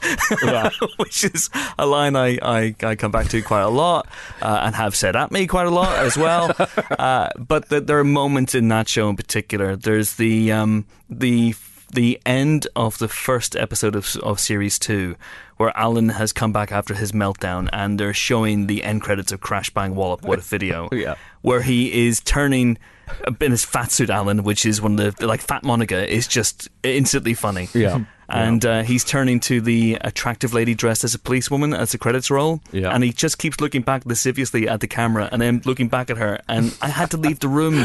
which is a line I, I, I come back to quite a lot uh, and have said at me quite a lot as well. uh, but the, there are moments in that show in particular. There's the um, the the end of the first episode of, of series two, where Alan has come back after his meltdown, and they're showing the end credits of Crash Bang Wallop. What a video! Yeah. Where he is turning in his fat suit, Alan, which is one of the like Fat Monica, is just instantly funny. Yeah. And uh, he's turning to the attractive lady dressed as a policewoman as the credits roll. Yeah. And he just keeps looking back lasciviously at the camera and then looking back at her. And I had to leave the room.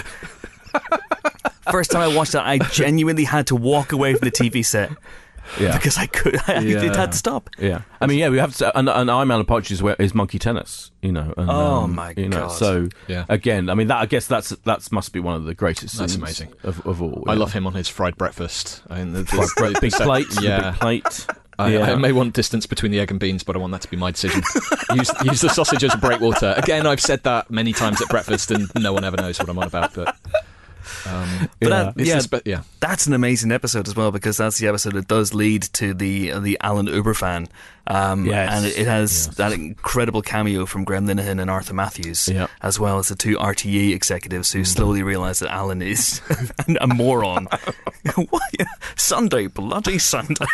First time I watched that, I genuinely had to walk away from the T V set. Yeah. Because I could, I, Yeah. it had to stop. Yeah, I mean, yeah, we have to. And, and I'm Alan Partridge is, where, is monkey tennis, you know. And, Oh, um, my you know, God. So Yeah. again, I mean, that I guess that's that's must be one of the greatest. That's scenes amazing. of, of all. I yeah. love him on his fried breakfast. I mean, the, the, Big, the- big the- plate, the Yeah. big plate. I, yeah. I may want distance between the egg and beans, but I want that to be my decision. use, use the sausage as a breakwater. Again, I've said that many times at breakfast, and no one ever knows what I'm on about. But, um, But Yeah. that, it's yeah, the spe- yeah, that's an amazing episode as well, because that's the episode that does lead to the uh, the Alan Uberfan Um, Yes. And it, it has Yes. that incredible cameo from Graham Linehan and Arthur Matthews, Yeah. as well as the two R T E executives who slowly realise that Alan is a moron. What? Sunday, bloody Sunday.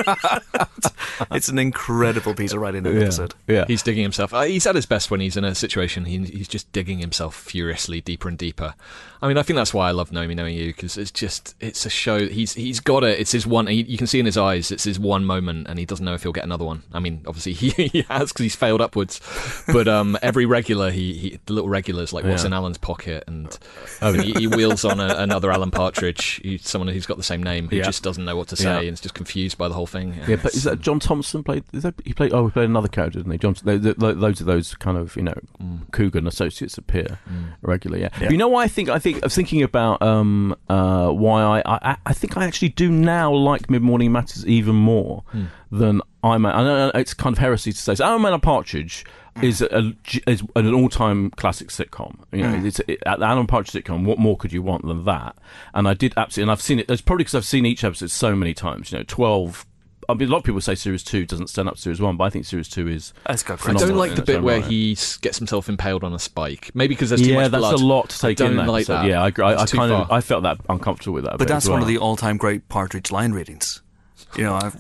It's an incredible piece of writing in that Yeah. episode. Yeah. He's digging himself. Uh, he's at his best when he's in a situation. He, he's just digging himself furiously deeper and deeper. I mean, I think that's why I love Knowing Me, Knowing You, because it's just, it's a show. He's he's got it. It's his one. He, you can see in his eyes, it's his one moment, and he doesn't know if he'll get another one. I mean, obviously he, he has because he's failed upwards. But um, every regular, he, he the little regulars like what's Yeah. in Alan's pocket, and he, he wheels on a, another Alan Partridge, he's someone who's got the same name who Yeah. just doesn't know what to say Yeah. and is just confused by the whole thing. Yeah, but is that John Thompson played? Is that he played? Oh, he played another character, didn't he? John. Lo- lo- Loads of those kind of you know Coogan associates appear regularly. Yeah. But you know why I think I think I was thinking about um, uh, why I, I I think I actually do now like Mid Morning Matters even more than I'm. I know it's kind of heresy to say. So I'm Alan Partridge is a, is an all-time classic sitcom. You know, it's it, at the Alan Partridge sitcom. What more could you want than that? And I did absolutely, and I've seen it. It's probably because I've seen each episode so many times. You know, twelve. I mean, a lot of people say series two doesn't stand up to series one, but I think series two is. It's got I great don't phenomenal like in the its bit own where right. he s- gets himself impaled on a spike. Maybe because there's too Yeah, much that's blood. a lot to take I don't in. That like episode. that. Yeah, I, agree. I, I It's too kind of far. I felt that uncomfortable with that. But bit that's as one of well. the all-time great Partridge line readings. You know, I've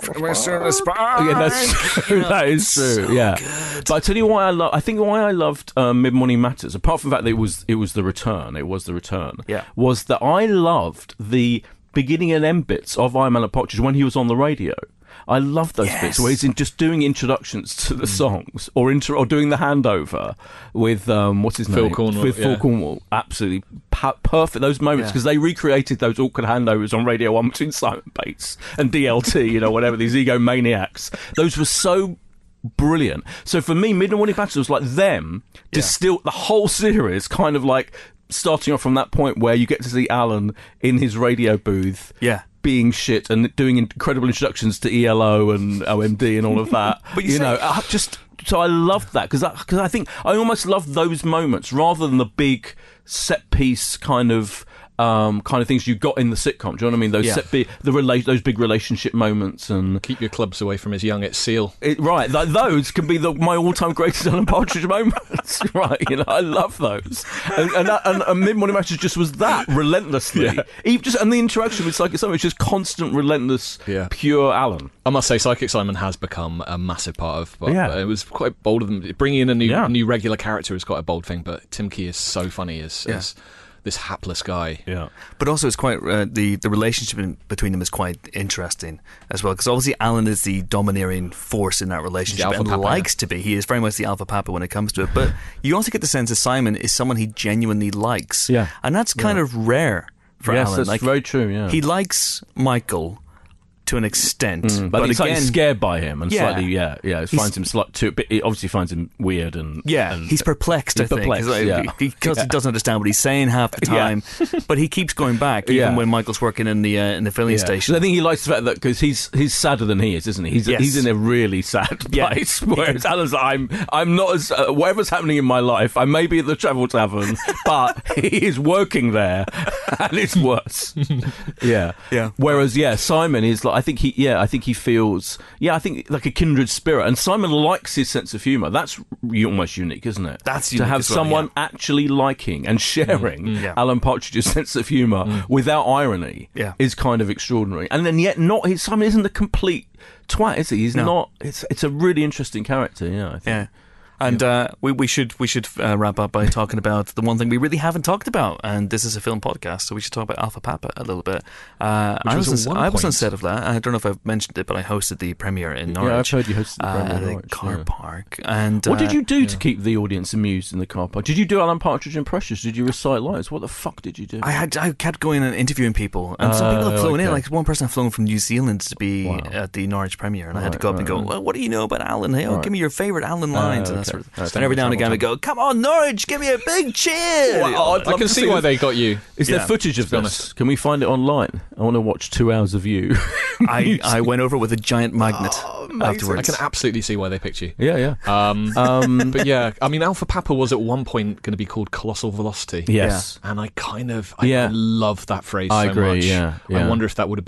Yeah, that's true. That is true. Yeah, but I tell you why I love. I think why I loved um, Mid Morning Matters, apart from the fact that it was it was the return. It was the return. Yeah. Was that I loved the beginning and end bits of I'm Alan Partridge when he was on the radio. I love those Yes. bits where he's in just doing introductions to the songs or inter- or doing the handover with um, what's his Phil name Cornwall, with Phil yeah. Cornwall. Absolutely pa- perfect those moments Yeah. because they recreated those awkward handovers on Radio One between Simon Bates and D L T. You know, whatever these egomaniacs. Those were so brilliant. So for me, Mid Morning Matters was like them distilled the whole series, kind of like starting off from that point where you get to see Alan in his radio booth. Yeah. Being shit and doing incredible introductions to E L O and O M D and all of that. But you you say- know, I just so I loved that because because I think I almost love those moments rather than the big set piece kind of um, kind of things you got in the sitcom. Do you know what I mean? Those Yeah. set be the rela- those big relationship moments and Keep your clubs away from his young at Seal. it, right, th- those can be the, my all-time greatest Alan Partridge moments. Right, you know, I love those, and and, that, and, and Mid Morning Matters just was that relentlessly, Yeah. Even just and the interaction with Psychic Simon was just constant, relentless, Yeah. pure Alan. I must say, Psychic Simon has become a massive part of. But Yeah. it was quite bold of them. Bringing in a new Yeah. new regular character is quite a bold thing. But Tim Key is so funny as, Yeah. as this hapless guy. Yeah, But also, it's quite uh, the the relationship in, between them is quite interesting as well. Because obviously, Alan is the domineering force in that relationship alpha and papa, likes to be. He is very much the alpha papa when it comes to it. But you also get the sense that Simon is someone he genuinely likes. Yeah. and that's kind of rare for yes, Alan. that's Like, very true. Yeah, he likes Michael to an extent, Mm, but, but, he's again, slightly scared by him and Yeah. slightly, yeah, yeah. It He's- finds him slight too. But he obviously finds him weird and Yeah, and, he's perplexed. he's I think perplexed, He's like- yeah. because Yeah. he doesn't understand what he's saying half the Yeah. time. But he keeps going back, even Yeah. when Michael's working in the uh, in the filling Yeah. station. I think he likes the fact that because he's he's sadder than he is, isn't he? He's Yes. he's in a really sad Yeah. place. Whereas Alan's like, I'm I'm not as uh, whatever's happening in my life. I may be at the Travel Tavern, but he is working there, and it's worse. yeah, Yeah. Whereas yeah, Simon is like I think he yeah I think he feels yeah I think like a kindred spirit, and Simon likes his sense of humour. That's re- almost unique, isn't it? That's to unique have as well, someone yeah. actually liking and sharing Yeah. Alan Partridge's sense of humour without irony Yeah. is kind of extraordinary. And then yet not he, Simon isn't a complete twat, is he? He's No. not. It's it's a really interesting character. Yeah, I think. Yeah. And uh, we we should we should uh, wrap up by talking about the one thing we really haven't talked about, and this is a film podcast, so we should talk about Alpha Papa a little bit. Uh, I was was at on, one I was on point- set of that. I don't know if I've mentioned it, but I hosted the premiere in Norwich. Yeah, I've heard you hosted the uh, premiere at in a Norwich, car yeah. park. And What did uh, you do to keep the audience amused in the car park? Did you do Alan Partridge impressions? Did you recite lines? What the fuck did you do? I had I kept going and interviewing people, and some people have Oh, flown in. okay. Like one person had flown from New Zealand to be Wow. at the Norwich premiere, and I had to Right, go up and right, go, right. "Well, what do you know about Alan? Hey, oh, Right. give me your favourite Alan lines." and that okay. sort of. Right, And every now and again, I go, "Come on, Norwich, give me a big cheer!" Well, I'd I love can to see see why it. they got you. Is Yeah, there footage of to be this? honest. Can we find it online? I want to watch two hours of you. I, I went over with a giant magnet Oh, I afterwards. can absolutely see why they picked you. yeah, yeah. Um, Um, but yeah, I mean, Alpha Papa was at one point going to be called Colossal Velocity. yes. And I kind of, I, Yeah. I love that phrase I so agree, much. yeah, yeah. I wonder if that would have been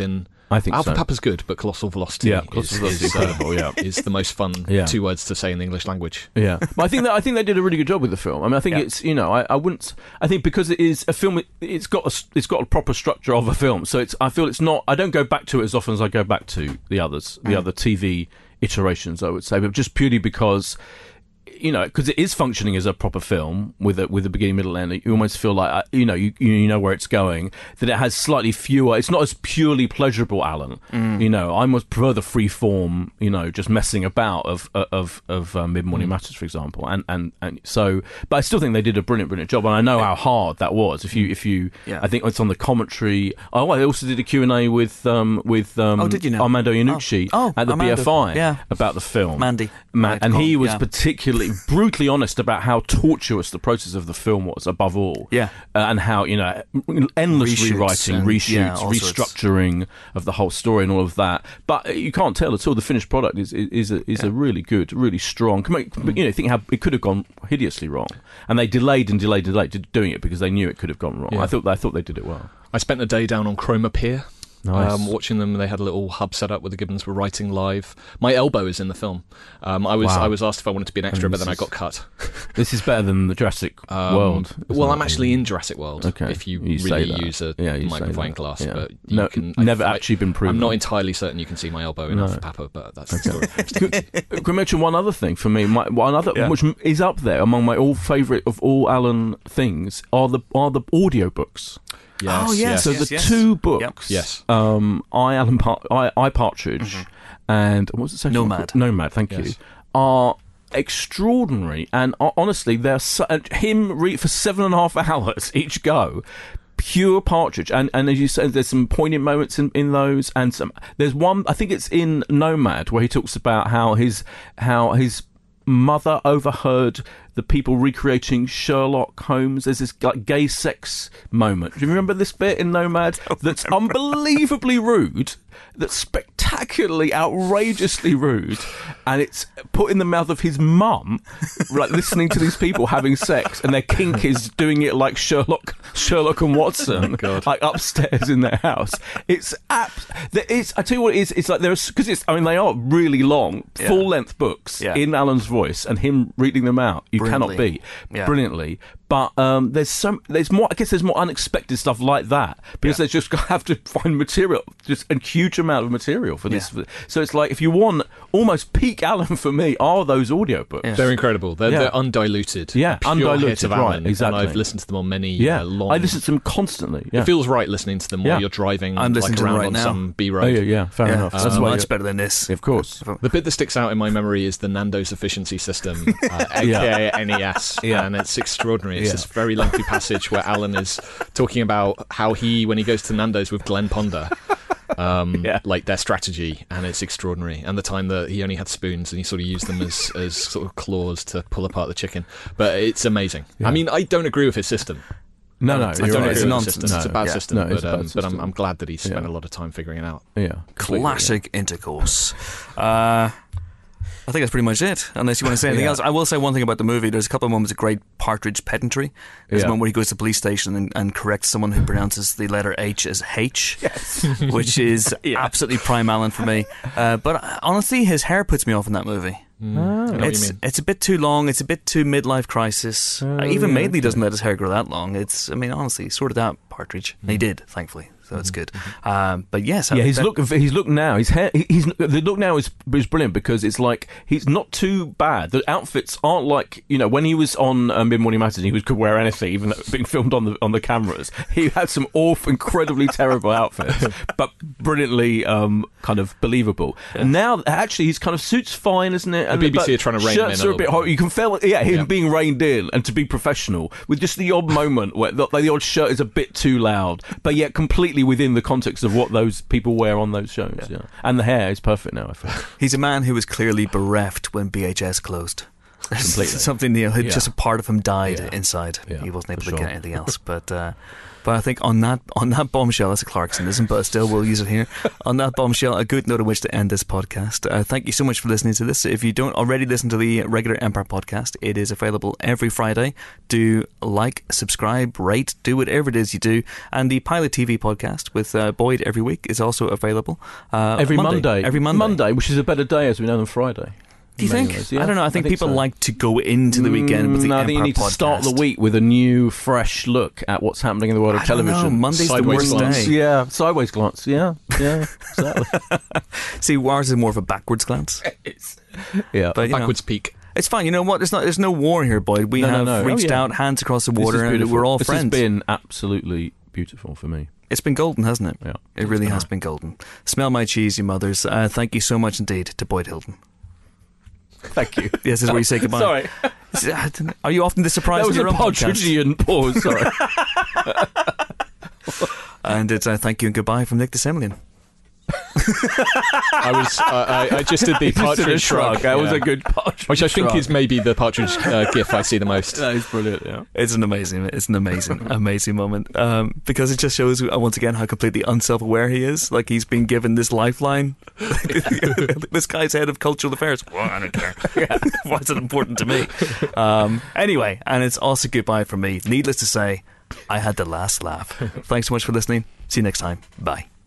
I think Alpha so. Papa's good, but Colossal Velocity, Yeah, is, Colossal Velocity is, is incredible, yeah. is the most fun Yeah. two words to say in the English language. Yeah, but I think that I think they did a really good job with the film. I mean, I think Yeah. it's you know I, I wouldn't I think because it is a film, it, it's got a, it's got a proper structure of a film. So it's I feel it's not. I don't go back to it as often as I go back to the others, the Mm. other T V iterations. I would say, but just purely because. You know, because it is functioning as a proper film with a with a beginning, middle, end. You almost feel like uh, you know you you know where it's going. That it has slightly fewer. It's not as purely pleasurable, Alan. Mm. You know, I must prefer the free form. You know, just messing about of of of uh, Mid Morning Mm. Matters, for example. And, and and so, but I still think they did a brilliant, brilliant job. And I know how hard that was. If you if you, Yeah. I think it's on the commentary. Oh, I also did a Q and A with um with um Oh, did you know? Armando Iannucci Oh. Oh, at the Armando. B F I Yeah. about the film. Mandy. Ma- I like to and call he him, was yeah. particularly brutally honest about how tortuous the process of the film was, above all. Yeah. Uh, and how, you know, endless Reshoots rewriting, and- reshoots, yeah, all sorts. restructuring of the whole story and all of that. But you can't tell at all. The finished product is is, is, a, is a really good, really strong. Come on, You know, think how it could have gone hideously wrong. And they delayed and delayed and delayed doing it because they knew it could have gone wrong. Yeah. I thought I thought they did it well. I spent the day down on Chroma Pier. Nice. Um, watching them, they had a little hub set up where the Gibbons were writing live. My elbow is in the film. Um, I was Wow. I was asked if I wanted to be an extra, And but then I this got cut. This is better than the Jurassic Um, World. isn't Well, it? I'm actually in Jurassic World. Okay. If you, You say really that. use a Yeah, you say magnifying that. glass, Yeah. but you No, can never I, actually been proven. I'm not entirely certain you can see my elbow in No. Alpha Papa, but that's the story. Can I mention one other thing for me? My, one other, Yeah. which is up there among my all favourite of all Alan things, are the are the audiobooks. Yes, Oh, yes. So yes. the yes. two books, Yes. um, I Alan Par- I, I Partridge, and what's the second one Nomad. called? Nomad. Thank you. Yes. Are extraordinary, and uh, honestly, they're so, and him read for seven and a half hours each go. Pure Partridge, and and as you said, there's some poignant moments in, in those, and some. There's one, I think it's in Nomad, where he talks about how his how his mother overheard the people recreating Sherlock Holmes. There's this like gay sex moment. Do you remember this bit in Nomad? That's unbelievably rude. That's spectacularly, outrageously rude, and it's put in the mouth of his mum, like listening to these people having sex, and their kink is doing it like Sherlock, Sherlock and Watson, like upstairs in their house. It's abs- it's. I tell you what, it is. It's like there's because it's. I mean, they are really long, Yeah. full length books Yeah. in Alan's voice, and him reading them out. You cannot Brilliantly. beat Yeah. brilliantly. But um, there's some, there's more. I guess there's more unexpected stuff like that because Yeah. they just have to find material, just a huge amount of material for this. So it's like if you want almost peak Alan for me are those audiobooks. Yeah. They're incredible. They're, Yeah. they're undiluted. Yeah, Pure undiluted, hit of right, Alan, exactly. And I've listened to them on many Yeah, uh, long. I listen to them constantly. Yeah. It feels right listening to them Yeah. while you're driving I'm like listening to them around right on now. some B road. Oh yeah, yeah, fair Yeah, enough. it's That's why much you- better than this. Of course. The bit that sticks out in my memory is the Nando's efficiency system, uh, Yeah. aka N E S, Yeah. and it's extraordinary. It's Yeah. this very lengthy passage where Alan is talking about how he, when he goes to Nando's with Glenn Ponder, um, Yeah. like their strategy, and it's extraordinary. And the time that he only had spoons and he sort of used them as, as sort of claws to pull apart the chicken. But it's amazing. Yeah. I mean, I don't agree with his system. No, no, I you're don't right. agree It's with nonsense. the system. It's a No. bad Yeah. system, No, it's but, a bad um, but I'm, system. I'm glad that he spent Yeah. a lot of time figuring it out. Yeah, completely, Classic intercourse. Uh, I think that's pretty much it. Unless you want to say anything Yeah. else, I will say one thing about the movie. There's a couple of moments of great Partridge pedantry. There's Yeah. one where he goes to the police station and, and corrects someone who pronounces the letter H as H, which is absolutely prime Alan for me. Uh, but uh, honestly, his hair puts me off in that movie. I know what you It's mean. it's a bit too long. It's a bit too midlife crisis. Oh, Uh, Even yeah, Madeley okay. doesn't let his hair grow that long. It's I mean honestly, he sorted out Partridge. And he did, thankfully. So it's good. Um, but yes, Yeah, I- his that- look. His look now. His hair. He's the look now is is brilliant because it's like he's not too bad. The outfits aren't like you know when he was on uh, Mid Morning Matters. He was, could wear anything, even though it was being filmed on the on the cameras. He had some awful, incredibly terrible outfits, but brilliantly um, kind of believable. And now, actually, his kind of suit's fine, isn't it? And B B C but are trying to rein him shirts in a are a bit little hot. bit. You can feel, yeah, him Yeah. being reined in and to be professional with just the odd moment where the, the odd shirt is a bit too loud, but yet completely within the context of what those people wear on those shows. Yeah, and the hair is perfect now. I feel. He's a man who was clearly bereft when B H S closed. Completely. Something, you know, Yeah. just a part of him died Yeah. inside. Yeah, he wasn't able for to sure. get anything else. But uh, But I think on that on that bombshell, that's a Clarksonism, but still we'll use it here. On that bombshell, a good note on which to end this podcast. Uh, thank you so much for listening to this. If you don't already listen to the regular Empire podcast, it is available every Friday. Do like, subscribe, rate, do whatever it is you do. And the Pilot T V podcast with uh, Boyd every week is also available. Uh, every Monday. Monday. Every Monday. Monday, which is a better day as we know than Friday. Do you think? Ways, yeah. I don't know. I think, I think people so. like to go into the weekend with the mm, no, Empire I think you need podcast. to start the week with a new, fresh look at what's happening in the world of I don't television. know. Monday's Sideways the worst glance. day. Yeah, sideways glance. Yeah, yeah, exactly. See, ours is more of a backwards glance. yeah, But, you know, Backwards peak. it's fine. You know what? There's not. There's no war here, Boyd. We No, no, have no. Oh, reached yeah. out, hands across the This is water, and beautiful. we're all this friends. has been absolutely beautiful for me. It's been golden, hasn't it? Yeah, It really has been golden. Smell my cheese, you mothers. Uh, thank you so much indeed to Boyd Hilton. Thank you. Yes, this is where you say goodbye. Sorry, Are you often this surprised that with was your a own podcast? Partridgean pause. Sorry. And it's uh, thank you and goodbye from Nick DeSemelian. I was. Uh, I, I just did the Just did a partridge shrug. That was yeah. a good partridge Which I think shrug. is maybe the partridge uh, gif I see the most. That is brilliant. Yeah. It's an amazing, it's an amazing, amazing moment. Um, because it just shows uh, once again how completely unself-aware he is. Like he's been given this lifeline. This guy's head of cultural affairs. Well, I don't care. Why is it important to me? Um, anyway, and it's also goodbye from me. Needless to say, I had the last laugh. Thanks so much for listening. See you next time. Bye.